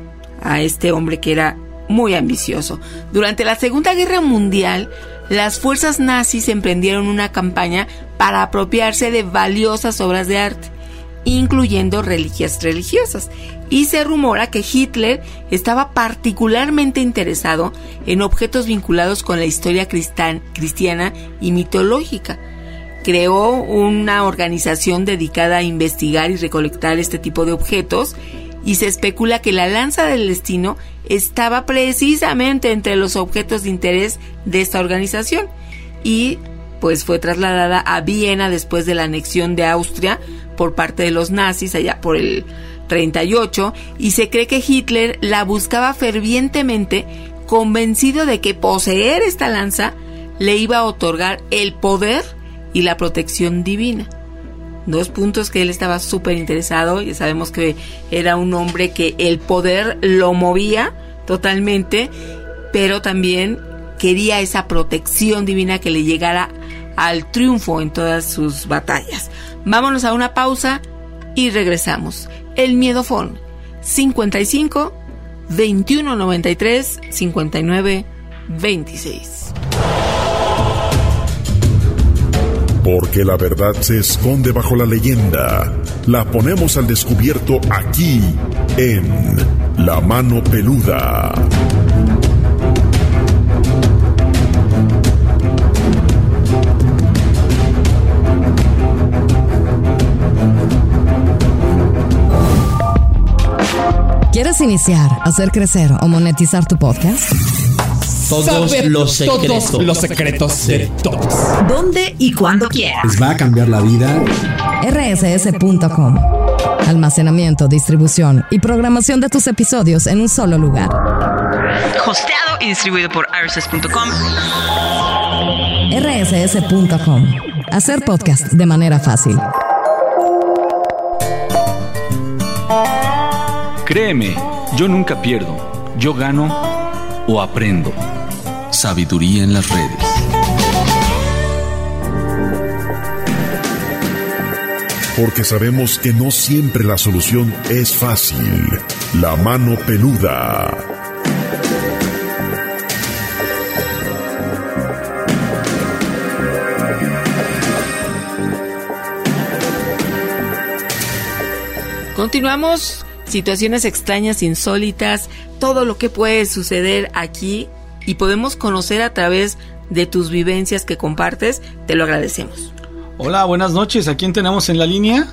a este hombre que era muy ambicioso. Durante la Segunda Guerra Mundial, las fuerzas nazis emprendieron una campaña para apropiarse de valiosas obras de arte, incluyendo reliquias religiosas, y se rumora que Hitler estaba particularmente interesado en objetos vinculados con la historia cristiana y mitológica. Creó una organización dedicada a investigar y recolectar este tipo de objetos, y se especula que la lanza del destino estaba precisamente entre los objetos de interés de esta organización, y pues fue trasladada a Viena después de la anexión de Austria por parte de los nazis allá por el 38, y se cree que Hitler la buscaba fervientemente, convencido de que poseer esta lanza le iba a otorgar el poder y la protección divina. 2 puntos que él estaba súper interesado. Ya sabemos que era un hombre que el poder lo movía totalmente, pero también quería esa protección divina que le llegara al triunfo en todas sus batallas. Vámonos a una pausa y regresamos. El Miedofón 55 21 93 59 26. Porque la verdad se esconde bajo la leyenda. La ponemos al descubierto aquí en La Mano Peluda. ¿Quieres iniciar, hacer crecer o monetizar tu podcast? Todos los secretos de todos. ¿Dónde y cuándo quieras? Les va a cambiar la vida. rss.com. Almacenamiento, distribución y programación de tus episodios en un solo lugar. Hosteado y distribuido por rss.com. rss.com. Hacer podcast de manera fácil. Créeme, yo nunca pierdo. Yo gano o aprendo. Sabiduría en las redes. Porque sabemos que no siempre la solución es fácil. La Mano Peluda. Continuamos. Situaciones extrañas, insólitas, todo lo que puede suceder aquí y podemos conocer a través de tus vivencias que compartes. Te lo agradecemos. Hola, buenas noches. ¿A quién tenemos en la línea?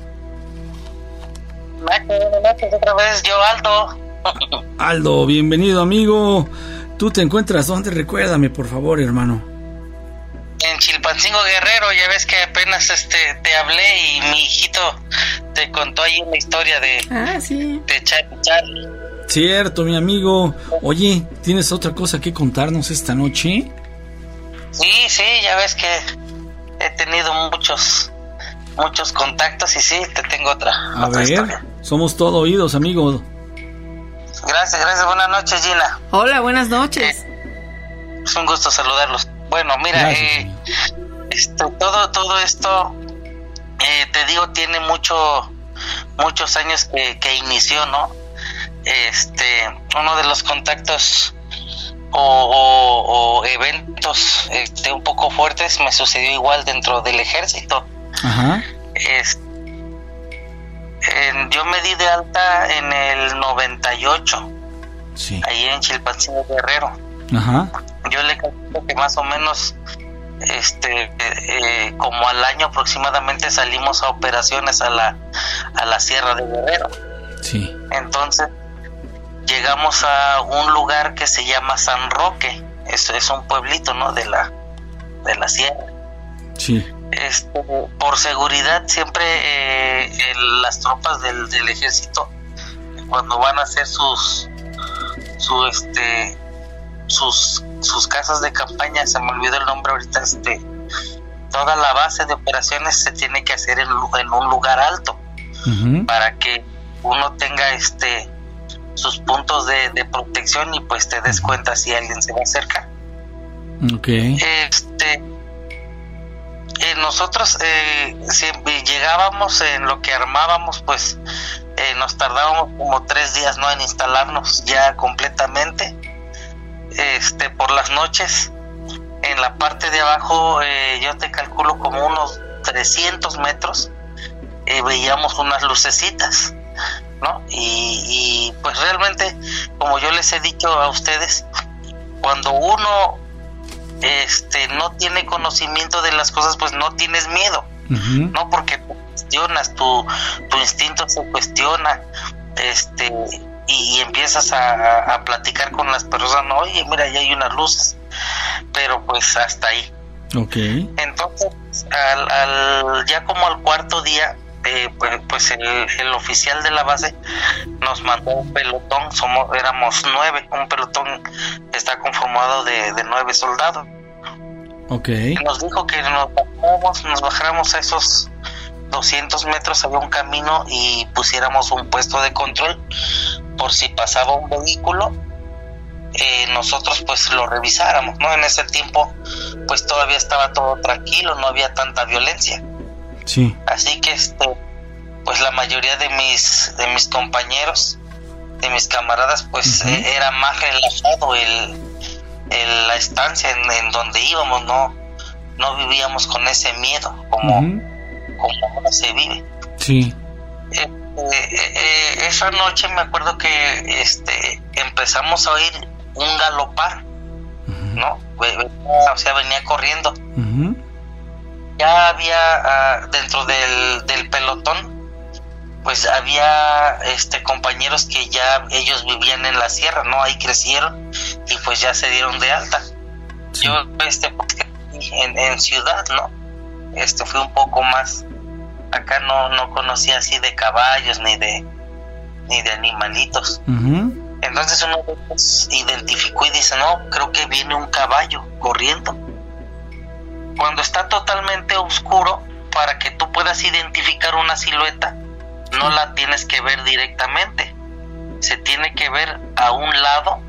Buenas noches, otra vez yo, Aldo. Aldo, bienvenido, amigo. ¿Tú te encuentras dónde? Recuérdame, por favor, hermano. En Chilpancingo, Chilpancingo Guerrero, ya ves que apenas te hablé y mi hijito te contó ahí una historia de Charlie. Cierto, mi amigo. Oye, ¿tienes otra cosa que contarnos esta noche? Sí, ya ves que he tenido muchos contactos y sí, te tengo otra historia. Somos todo oídos, amigo. Gracias, buenas noches, Gina. Hola, buenas noches. Es un gusto saludarlos. Bueno, mira, todo esto, te digo, tiene muchos años que inició, ¿no? Uno de los contactos o eventos un poco fuertes me sucedió igual dentro del ejército. Ajá. Yo me di de alta en el 98, ahí en Chilpancingo Guerrero. Ajá. Yo le calculo que más o menos como al año aproximadamente salimos a operaciones a la Sierra de Guerrero. Sí. Entonces llegamos a un lugar que se llama San Roque. Eso es un pueblito, ¿no? de la sierra. Sí. Por seguridad siempre las tropas del ejército, cuando van a hacer sus casas de campaña, se me olvidó el nombre ahorita, toda la base de operaciones se tiene que hacer en un lugar alto. Uh-huh. Para que uno tenga sus puntos de protección y pues te des cuenta si alguien se va cerca. Okay. Nosotros siempre llegábamos en lo que armábamos, pues nos tardábamos como 3 días, ¿no?, en instalarnos ya completamente. Por las noches en la parte de abajo, yo te calculo como unos 300 metros, veíamos unas lucecitas, ¿no? Y pues realmente, como yo les he dicho a ustedes, cuando uno no tiene conocimiento de las cosas, pues no tienes miedo. Uh-huh. No, porque te cuestionas, tu instinto se cuestiona, y empiezas a platicar con las personas, ¿no? Oye, mira, ya hay unas luces, pero pues hasta ahí. Okay. Entonces, ya como al 4.º día, pues el oficial de la base nos mandó un pelotón. Éramos 9, un pelotón está conformado de 9 soldados. Okay. Nos dijo que nos bajáramos a esos 200 metros, había un camino, y pusiéramos un puesto de control por si pasaba un vehículo, nosotros pues lo revisáramos, ¿no? En ese tiempo pues todavía estaba todo tranquilo, no había tanta violencia. Sí. Así que pues la mayoría de mis compañeros, de mis camaradas, pues uh-huh, era más relajado la estancia en donde íbamos, no vivíamos con ese miedo como ahora se vive. Sí. Esa noche me acuerdo que empezamos a oír un galopar, uh-huh, ¿no? O sea, venía corriendo. Uh-huh. Ya había dentro del pelotón, pues había compañeros que ya ellos vivían en la sierra, ¿no? Ahí crecieron y pues ya se dieron de alta. Sí. Yo en ciudad, ¿no? Fui un poco más acá, no conocía así de caballos ni de animalitos. Uh-huh. Entonces uno identificó y dice, no, creo que viene un caballo corriendo. Cuando está totalmente oscuro, para que tú puedas identificar una silueta, no la tienes que ver directamente, se tiene que ver a un lado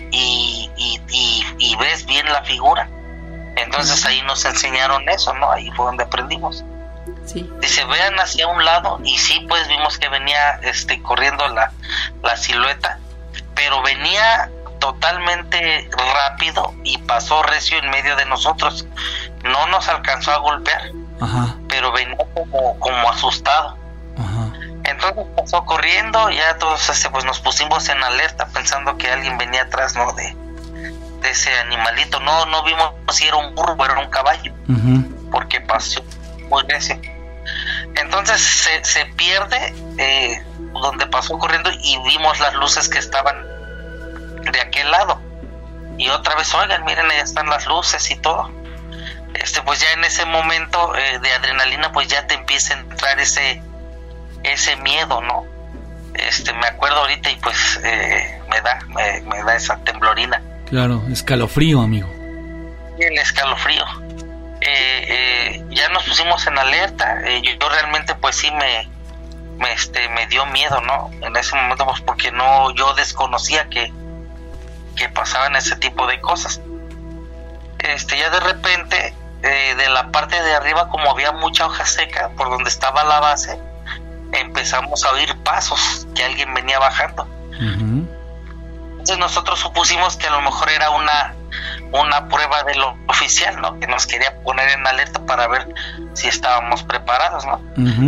y ves bien la figura. Entonces ahí nos enseñaron eso, ¿no? Ahí fue donde aprendimos. Sí. Dice, vean hacia un lado, y sí, pues vimos que venía corriendo la silueta, pero venía totalmente rápido y pasó recio en medio de nosotros. No nos alcanzó a golpear. Ajá. Pero venía como asustado. Ajá. Entonces pasó corriendo, ya todos pues nos pusimos en alerta pensando que alguien venía atrás, ¿no? De ese animalito. No vimos si era un burro o era un caballo. Uh-huh. Porque pasó muy recio. Entonces se pierde donde pasó corriendo, y vimos las luces que estaban de aquel lado. Y otra vez, oigan, miren, ahí están las luces y todo. pues ya en ese momento de adrenalina, pues ya te empieza a entrar ese miedo, ¿no? Me acuerdo ahorita y pues me da esa temblorina. Claro, escalofrío, amigo. El escalofrío. Ya nos pusimos en alerta. Yo realmente pues sí me dio miedo, ¿no? En ese momento, pues porque yo desconocía que pasaban ese tipo de cosas. Ya de repente, de la parte de arriba, como había mucha hoja seca por donde estaba la base, empezamos a oír pasos, que alguien venía bajando. Entonces nosotros supusimos que a lo mejor era una prueba de lo oficial, ¿no? Que nos quería poner en alerta para ver si estábamos preparados, ¿no?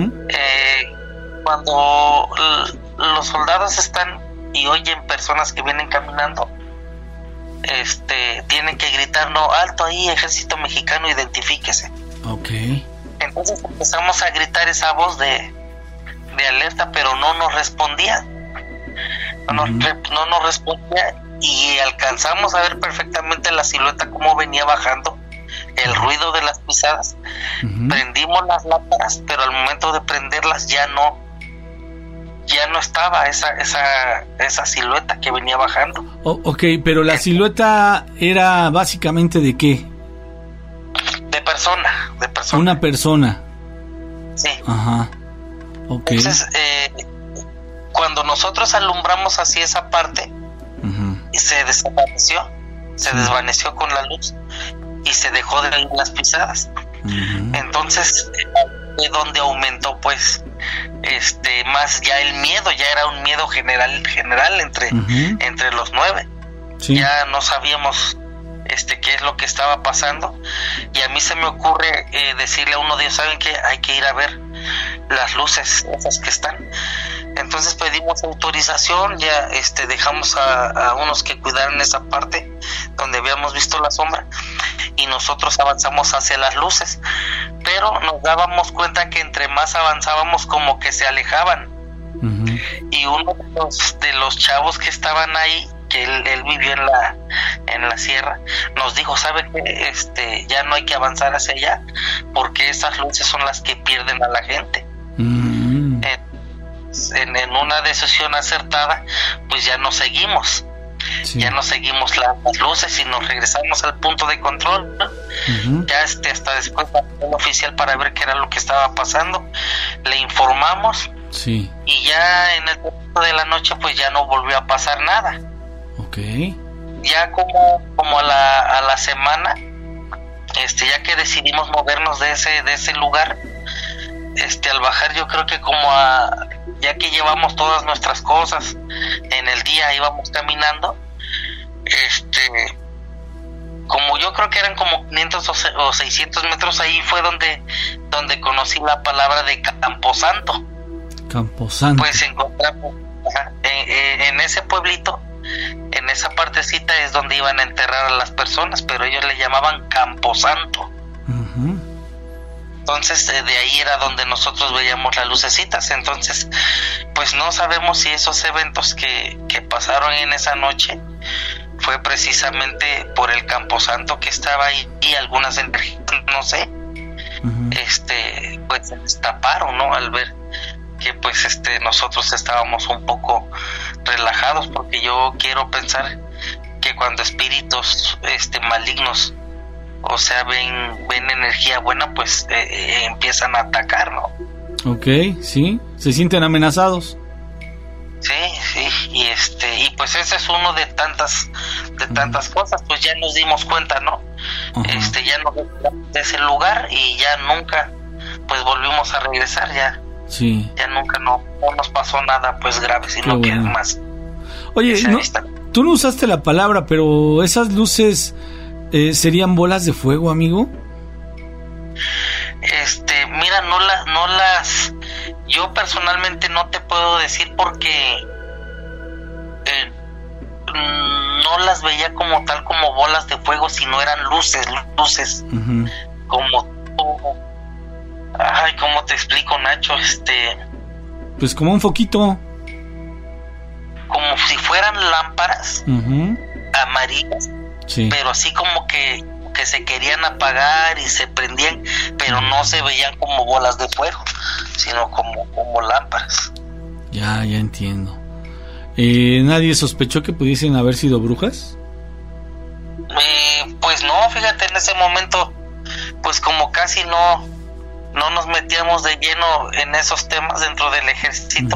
Cuando los soldados están y oyen personas que vienen caminando, tienen que gritar, no, alto ahí, ejército mexicano, identifíquese. Okay. Entonces empezamos a gritar esa voz de alerta, pero no nos respondía. No nos respondía, y alcanzamos a ver perfectamente la silueta como venía bajando, el ruido de las pisadas. Prendimos las lámparas, pero al momento de prenderlas ya no estaba esa silueta que venía bajando. Ok, pero la silueta era básicamente ¿de qué? De persona. Una persona. Sí. Ajá. Okay. Entonces, cuando nosotros alumbramos así esa parte, se desapareció, se desvaneció con la luz y se dejó de ver las pisadas. Entonces, donde aumentó pues más ya el miedo, ya era un miedo general entre los 9. Sí. Ya no sabíamos qué es lo que estaba pasando, y a mí se me ocurre decirle a uno de ellos, ¿saben qué? Hay que ir a ver las luces esas que están. Entonces pedimos autorización, ya dejamos a unos que cuidaran esa parte donde habíamos visto la sombra, y nosotros avanzamos hacia las luces, pero nos dábamos cuenta que entre más avanzábamos como que se alejaban. Y uno de los chavos que estaban ahí, que él vivió en la sierra, nos dijo, ¿sabe qué? Ya no hay que avanzar hacia allá, porque esas luces son las que pierden a la gente. En una decisión acertada, pues ya no seguimos. Ya no seguimos las luces y nos regresamos al punto de control, ¿no? Ya hasta después el oficial para ver qué era lo que estaba pasando, le informamos. Sí. Y ya en el momento de la noche pues ya no volvió a pasar nada. Okay. Ya como a la semana, ya que decidimos movernos de ese lugar, al bajar, yo creo que ya que llevamos todas nuestras cosas en el día, íbamos caminando, como yo creo que eran como 500 o 600 metros, ahí fue donde conocí la palabra de Camposanto. Camposanto. Pues encontramos en ese pueblito, en esa partecita es donde iban a enterrar a las personas, pero ellos le llamaban Camposanto. Entonces de ahí era donde nosotros veíamos las lucecitas. Entonces pues no sabemos si esos eventos que pasaron en esa noche fue precisamente por el Camposanto que estaba ahí, y algunas energías, no sé, pues se destaparon, ¿no? Al ver que pues nosotros estábamos un poco relajados, porque yo quiero pensar que cuando espíritus malignos, o sea, ven energía buena, pues empiezan a atacar, ¿no? Okay, sí, se sienten amenazados. Sí, y pues ese es uno de tantas cosas. Pues ya nos dimos cuenta, ¿no? Ya nos retiramos de ese lugar y ya nunca pues volvimos a regresar. Ya nunca no nos pasó nada pues grave, sino que más. Oye, tú no usaste la palabra, pero esas luces ¿serían bolas de fuego, amigo? Mira, no las yo personalmente no te puedo decir, porque no las veía como tal, como bolas de fuego, sino eran luces como, ay, ¿cómo te explico, Nacho? Pues como un foquito, como si fueran lámparas amarillas, sí, pero así como que como que se querían apagar y se prendían, pero no se veían como bolas de fuego, sino como lámparas. Ya entiendo. ¿Nadie sospechó que pudiesen haber sido brujas? Pues no, fíjate, en ese momento, pues como casi no nos metíamos de lleno en esos temas dentro del ejército.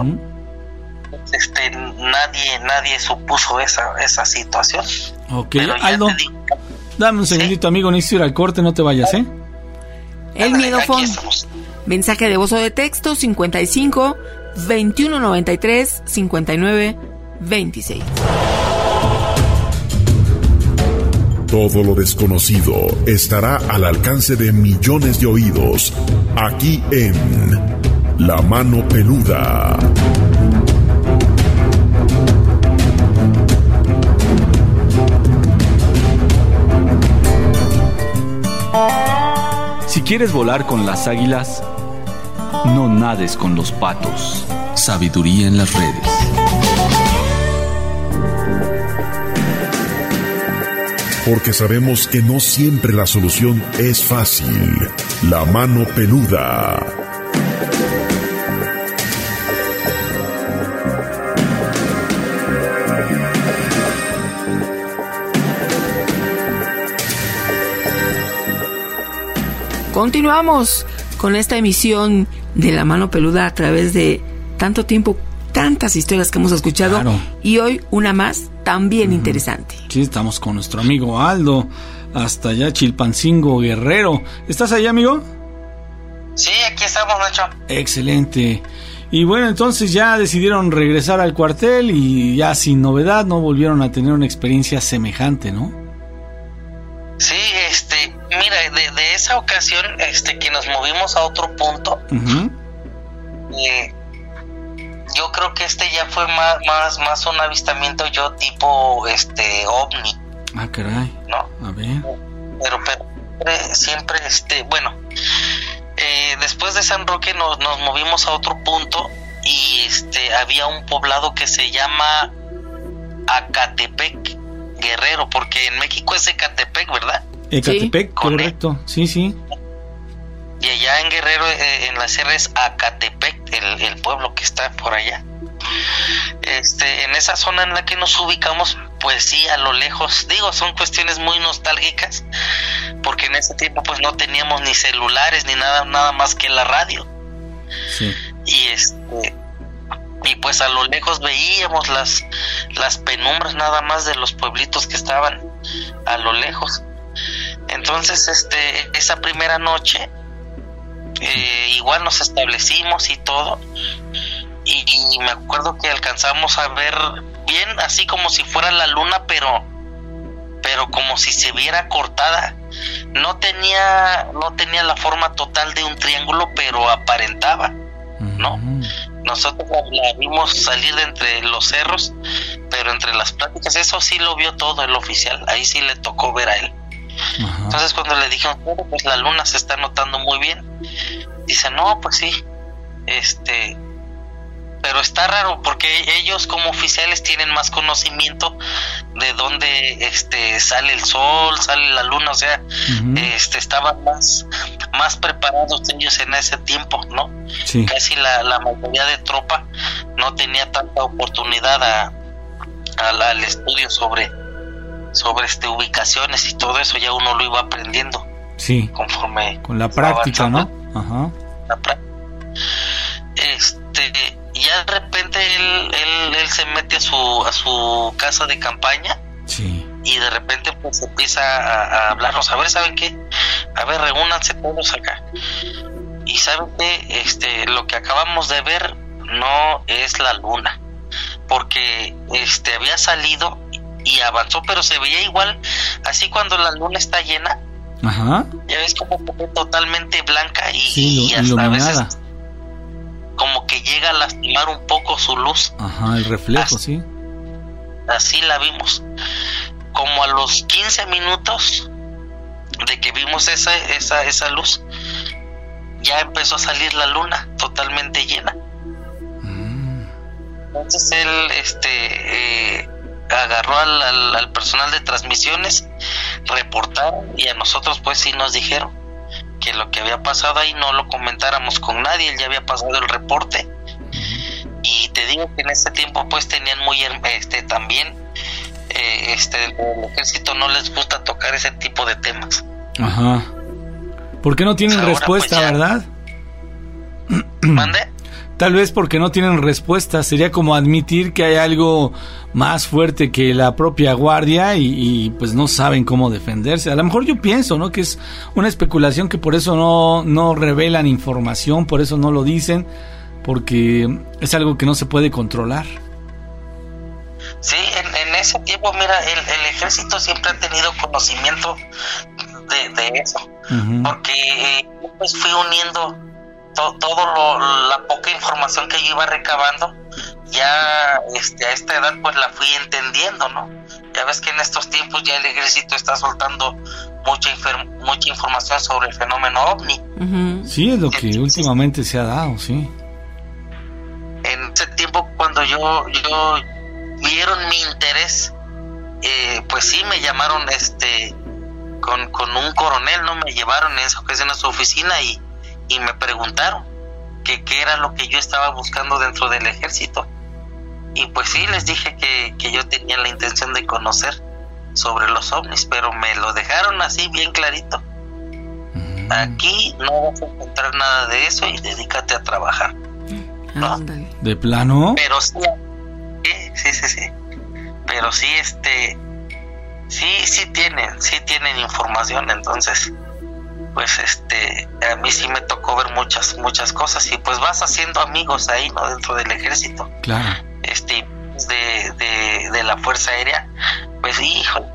Nadie supuso esa situación. Ok, pero Aldo, dame un segundito, amigo, necesito ir al corte, no te vayas, El Miedofón. Mensaje de voz o de texto 55 21 93 59 26. Todo lo desconocido estará al alcance de millones de oídos, aquí en La Mano Peluda. Si quieres volar con las águilas, no nades con los patos. Sabiduría en las redes. Porque sabemos que no siempre la solución es fácil. La Mano Peluda. Continuamos con esta emisión de La Mano Peluda a través de tanto tiempo, tantas historias que hemos escuchado. Claro. Y hoy una más también interesante. Sí, estamos con nuestro amigo Aldo, hasta allá Chilpancingo, Guerrero. ¿Estás ahí, amigo? Sí, aquí estamos, Nacho. Excelente. Y bueno, entonces ya decidieron regresar al cuartel y ya sin novedad no volvieron a tener una experiencia semejante, ¿no? Sí, mira, de esa ocasión, que nos movimos a otro punto, yo creo que ya fue más un avistamiento tipo ovni. Ah, caray. ¿No? A ver. Pero siempre, después de San Roque nos movimos a otro punto y había un poblado que se llama Acatepec, Guerrero, porque en México es Ecatepec, ¿verdad? Ecatepec, sí, correcto, sí. Y allá en Guerrero, en la sierra, es Acatepec, el pueblo que está por allá. En esa zona en la que nos ubicamos, pues sí, a lo lejos, son cuestiones muy nostálgicas, porque en ese tiempo pues no teníamos ni celulares ni nada más que la radio. Sí. Y pues a lo lejos veíamos las penumbras nada más de los pueblitos que estaban a lo lejos. Entonces, esa primera noche, igual nos establecimos y todo, y me acuerdo que alcanzamos a ver bien, así como si fuera la luna, pero como si se viera cortada. No tenía la forma total de un triángulo, pero aparentaba, ¿no? Nosotros la vimos salir de entre los cerros, pero entre las pláticas, eso sí lo vio todo el oficial, ahí sí le tocó ver a él. Ajá. Entonces cuando le dijeron, pues la luna se está notando muy bien, dice, no, pues sí, pero está raro porque ellos como oficiales tienen más conocimiento de dónde sale el sol, sale la luna, o sea, estaban más preparados ellos en ese tiempo, ¿no? Sí. Casi la mayoría de tropa no tenía tanta oportunidad al estudio sobre ubicaciones y todo eso, ya uno lo iba aprendiendo. Sí. Conforme con la práctica, ¿no? Ajá. La práctica. Ya de repente él se mete a su casa de campaña. Sí. Y de repente pues empieza a hablarnos, a ver, ¿saben qué? A ver, reúnanse todos acá. Y ¿saben qué? Lo que acabamos de ver no es la luna, porque había salido y avanzó, pero se veía igual, así cuando la luna está llena. Ajá. Ya ves como totalmente blanca y hasta iluminada. A veces como que llega a lastimar un poco su luz. Ajá, el reflejo, sí. Así la vimos. Como a los 15 minutos de que vimos esa luz, ya empezó a salir la luna totalmente llena. Entonces él agarró al personal de transmisiones, reportaron, y a nosotros pues sí nos dijeron que lo que había pasado ahí no lo comentáramos con nadie. Él ya había pasado el reporte, y te digo que en ese tiempo pues tenían muy también el ejército no les gusta tocar ese tipo de temas. Ajá. ¿Por qué no tienen respuesta, pues verdad? ¿Mande? Tal vez porque no tienen respuesta. Sería como admitir que hay algo más fuerte que la propia guardia y pues no saben cómo defenderse. A lo mejor yo pienso, ¿no?, que es una especulación, que por eso no revelan información, por eso no lo dicen, porque es algo que no se puede controlar. Sí, en ese tiempo, mira, el ejército siempre ha tenido conocimiento de eso, porque pues fui uniendo la poca información que yo iba recabando. Ya a esta edad pues la fui entendiendo, ¿no? Ya ves que en estos tiempos ya el ejército está soltando mucha información sobre el fenómeno OVNI. Sí, es lo que últimamente se ha dado, sí. En ese tiempo, cuando yo vieron mi interés, pues sí me llamaron con un coronel, ¿no? Me llevaron en esa ocasión a su oficina y me preguntaron qué era lo que yo estaba buscando dentro del ejército. Y pues sí, les dije que yo tenía la intención de conocer sobre los ovnis, pero me lo dejaron así bien clarito. Aquí no vas a encontrar nada de eso y dedícate a trabajar, ¿no? ¿De plano? Pero sí. Pero sí, sí tienen información. Entonces pues a mí sí me tocó ver muchas cosas, y pues vas haciendo amigos ahí, ¿no?, dentro del ejército. Claro. De la Fuerza Aérea, pues híjole,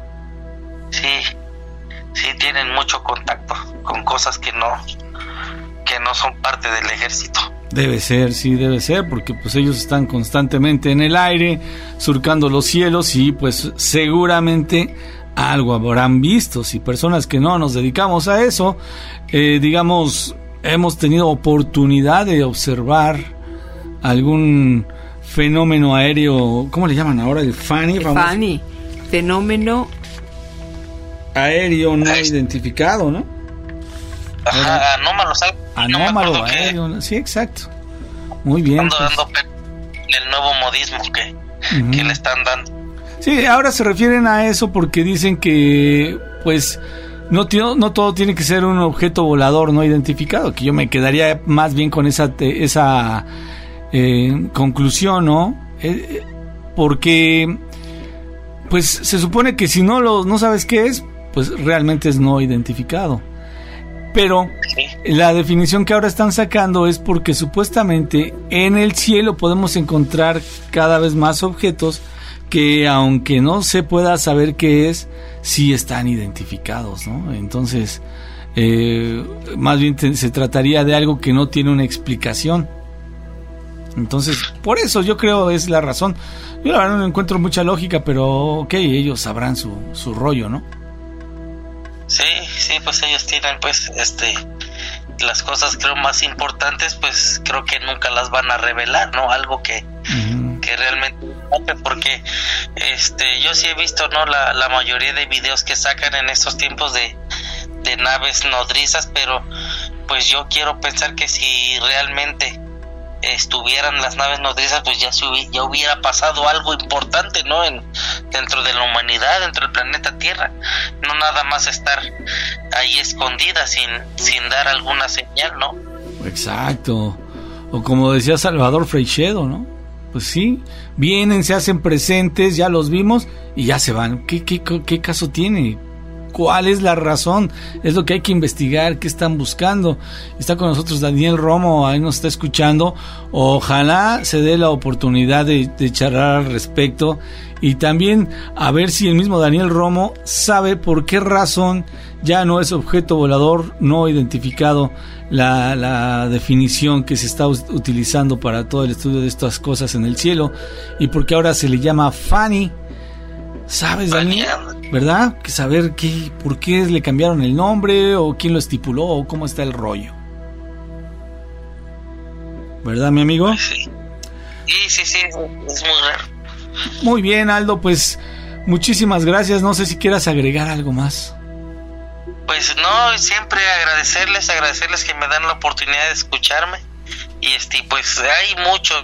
sí tienen mucho contacto con cosas que no son parte del ejército. Debe ser, porque pues ellos están constantemente en el aire, surcando los cielos, y pues seguramente algo habrán visto. Si personas que no nos dedicamos a eso, digamos, hemos tenido oportunidad de observar algún fenómeno aéreo, ¿cómo le llaman ahora? El FANI. FANI, fenómeno aéreo no identificado, ¿no? Ajá, anómalo aéreo, sí, exacto. Muy bien. Ando dando el nuevo modismo que le están dando. Sí, ahora se refieren a eso porque dicen que pues no todo tiene que ser un objeto volador no identificado, que yo me quedaría más bien con esa conclusión, ¿no? Porque pues se supone que si no sabes qué es, pues realmente es no identificado. Pero la definición que ahora están sacando es porque supuestamente en el cielo podemos encontrar cada vez más objetos que, aunque no se pueda saber qué es, sí están identificados, ¿no? Entonces, más bien se trataría de algo que no tiene una explicación. Entonces, por eso yo creo es la razón. Yo la verdad no encuentro mucha lógica, pero ok, ellos sabrán su rollo, ¿no? Sí, pues ellos tienen pues las cosas creo más importantes, pues creo que nunca las van a revelar, ¿no? Algo que realmente, porque yo sí he visto, ¿no?, la mayoría de videos que sacan en estos tiempos de naves nodrizas, pero pues yo quiero pensar que si realmente estuvieran las naves nodrizas, pues ya hubiera pasado algo importante, ¿no?, dentro de la humanidad, dentro del planeta Tierra, no nada más estar ahí escondida sin dar alguna señal, ¿no? Exacto. O como decía Salvador Freixedo, ¿no? Pues sí, vienen, se hacen presentes, ya los vimos y ya se van. ¿Qué caso tiene? ¿Cuál es la razón? Es lo que hay que investigar, qué están buscando. Está con nosotros Daniel Romo, ahí nos está escuchando. Ojalá se dé la oportunidad de charlar al respecto, y también a ver si el mismo Daniel Romo sabe por qué razón ya no es objeto volador no identificado la definición que se está utilizando para todo el estudio de estas cosas en el cielo, y por qué ahora se le llama FANI. ¿Sabes, Daniel? ¿Verdad? Que saber por qué le cambiaron el nombre, o quién lo estipuló, o cómo está el rollo. ¿Verdad, mi amigo? Sí, es muy raro. Muy bien, Aldo, pues muchísimas gracias. No sé si quieras agregar algo más. Pues no, siempre agradecerles que me dan la oportunidad de escucharme. Y pues hay muchos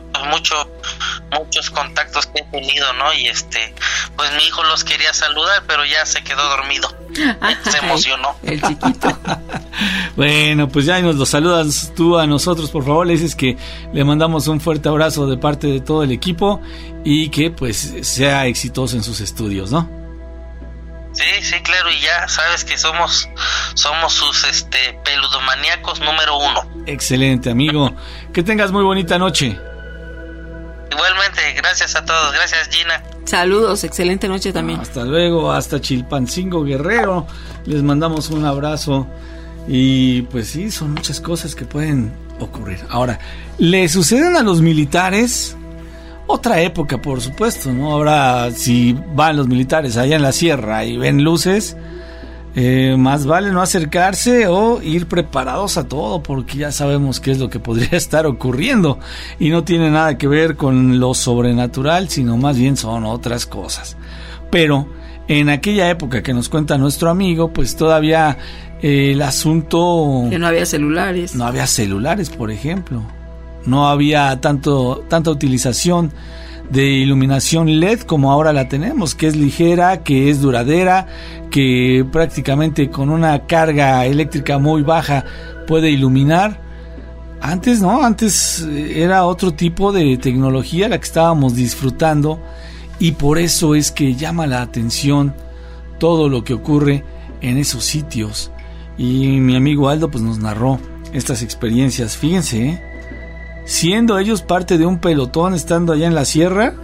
contactos que he tenido, ¿no? Y pues mi hijo los quería saludar, pero ya se quedó dormido. Se emocionó. El chiquito. Bueno, pues ya nos lo saludas tú a nosotros, por favor. Le dices que le mandamos un fuerte abrazo de parte de todo el equipo y que pues sea exitoso en sus estudios, ¿no? Sí, claro, y ya sabes que somos sus peludomaníacos número 1. Excelente, amigo. Que tengas muy bonita noche. Igualmente, gracias a todos. Gracias, Gina. Saludos, excelente noche también. Hasta luego, hasta Chilpancingo, Guerrero. Les mandamos un abrazo. Y pues sí, son muchas cosas que pueden ocurrir. Ahora, ¿le suceden a los militares? Otra época, por supuesto, ¿no? Ahora, si van los militares allá en la sierra y ven luces, más vale no acercarse o ir preparados a todo, porque ya sabemos qué es lo que podría estar ocurriendo y no tiene nada que ver con lo sobrenatural, sino más bien son otras cosas. Pero en aquella época que nos cuenta nuestro amigo, pues todavía el asunto... Que no había celulares. No había celulares, por ejemplo. No había tanta utilización de iluminación LED como ahora la tenemos, que es ligera, que es duradera, que prácticamente con una carga eléctrica muy baja puede iluminar. Antes no, antes era otro tipo de tecnología la que estábamos disfrutando, y por eso es que llama la atención todo lo que ocurre en esos sitios. Y mi amigo Aldo pues nos narró estas experiencias. Fíjense, siendo ellos parte de un pelotón, estando allá en la sierra,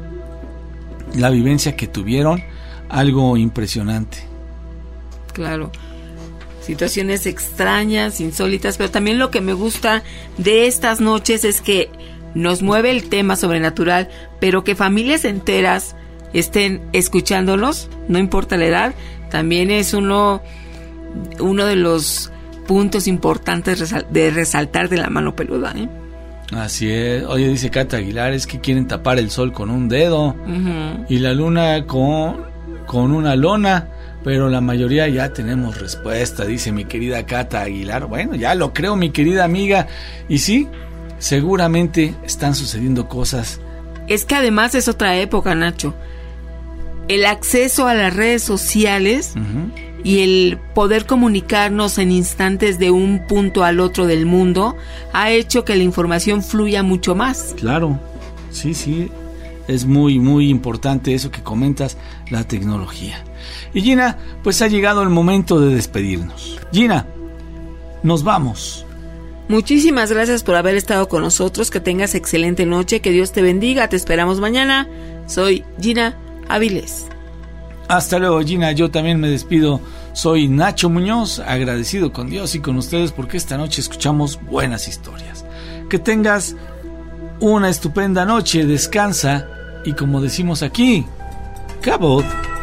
la vivencia que tuvieron, algo impresionante. Claro, situaciones extrañas, insólitas, pero también lo que me gusta de estas noches es que nos mueve el tema sobrenatural, pero que familias enteras estén escuchándonos, no importa la edad, también es uno de los puntos importantes de resaltar de La Mano Peluda, ¿eh? Así es. Oye, dice Cata Aguilar, es que quieren tapar el sol con un dedo, y la luna con una lona, pero la mayoría ya tenemos respuesta, dice mi querida Cata Aguilar. Bueno, ya lo creo, mi querida amiga, y sí, seguramente están sucediendo cosas. Es que además es otra época, Nacho. El acceso a las redes sociales y el poder comunicarnos en instantes de un punto al otro del mundo ha hecho que la información fluya mucho más. Claro, sí, es muy, muy importante eso que comentas, la tecnología. Y Gina, pues ha llegado el momento de despedirnos. Gina, nos vamos. Muchísimas gracias por haber estado con nosotros, que tengas excelente noche, que Dios te bendiga, te esperamos mañana. Soy Gina Avilés. Hasta luego, Gina, yo también me despido. Soy Nacho Muñoz, agradecido con Dios y con ustedes porque esta noche escuchamos buenas historias. Que tengas una estupenda noche, descansa y, como decimos aquí, cabot.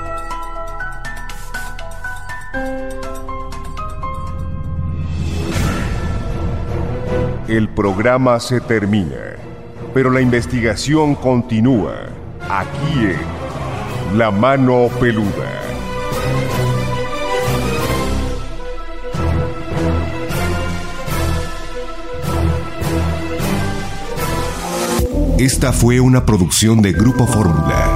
El programa se termina, pero la investigación continúa aquí en La Mano Peluda. Esta fue una producción de Grupo Fórmula.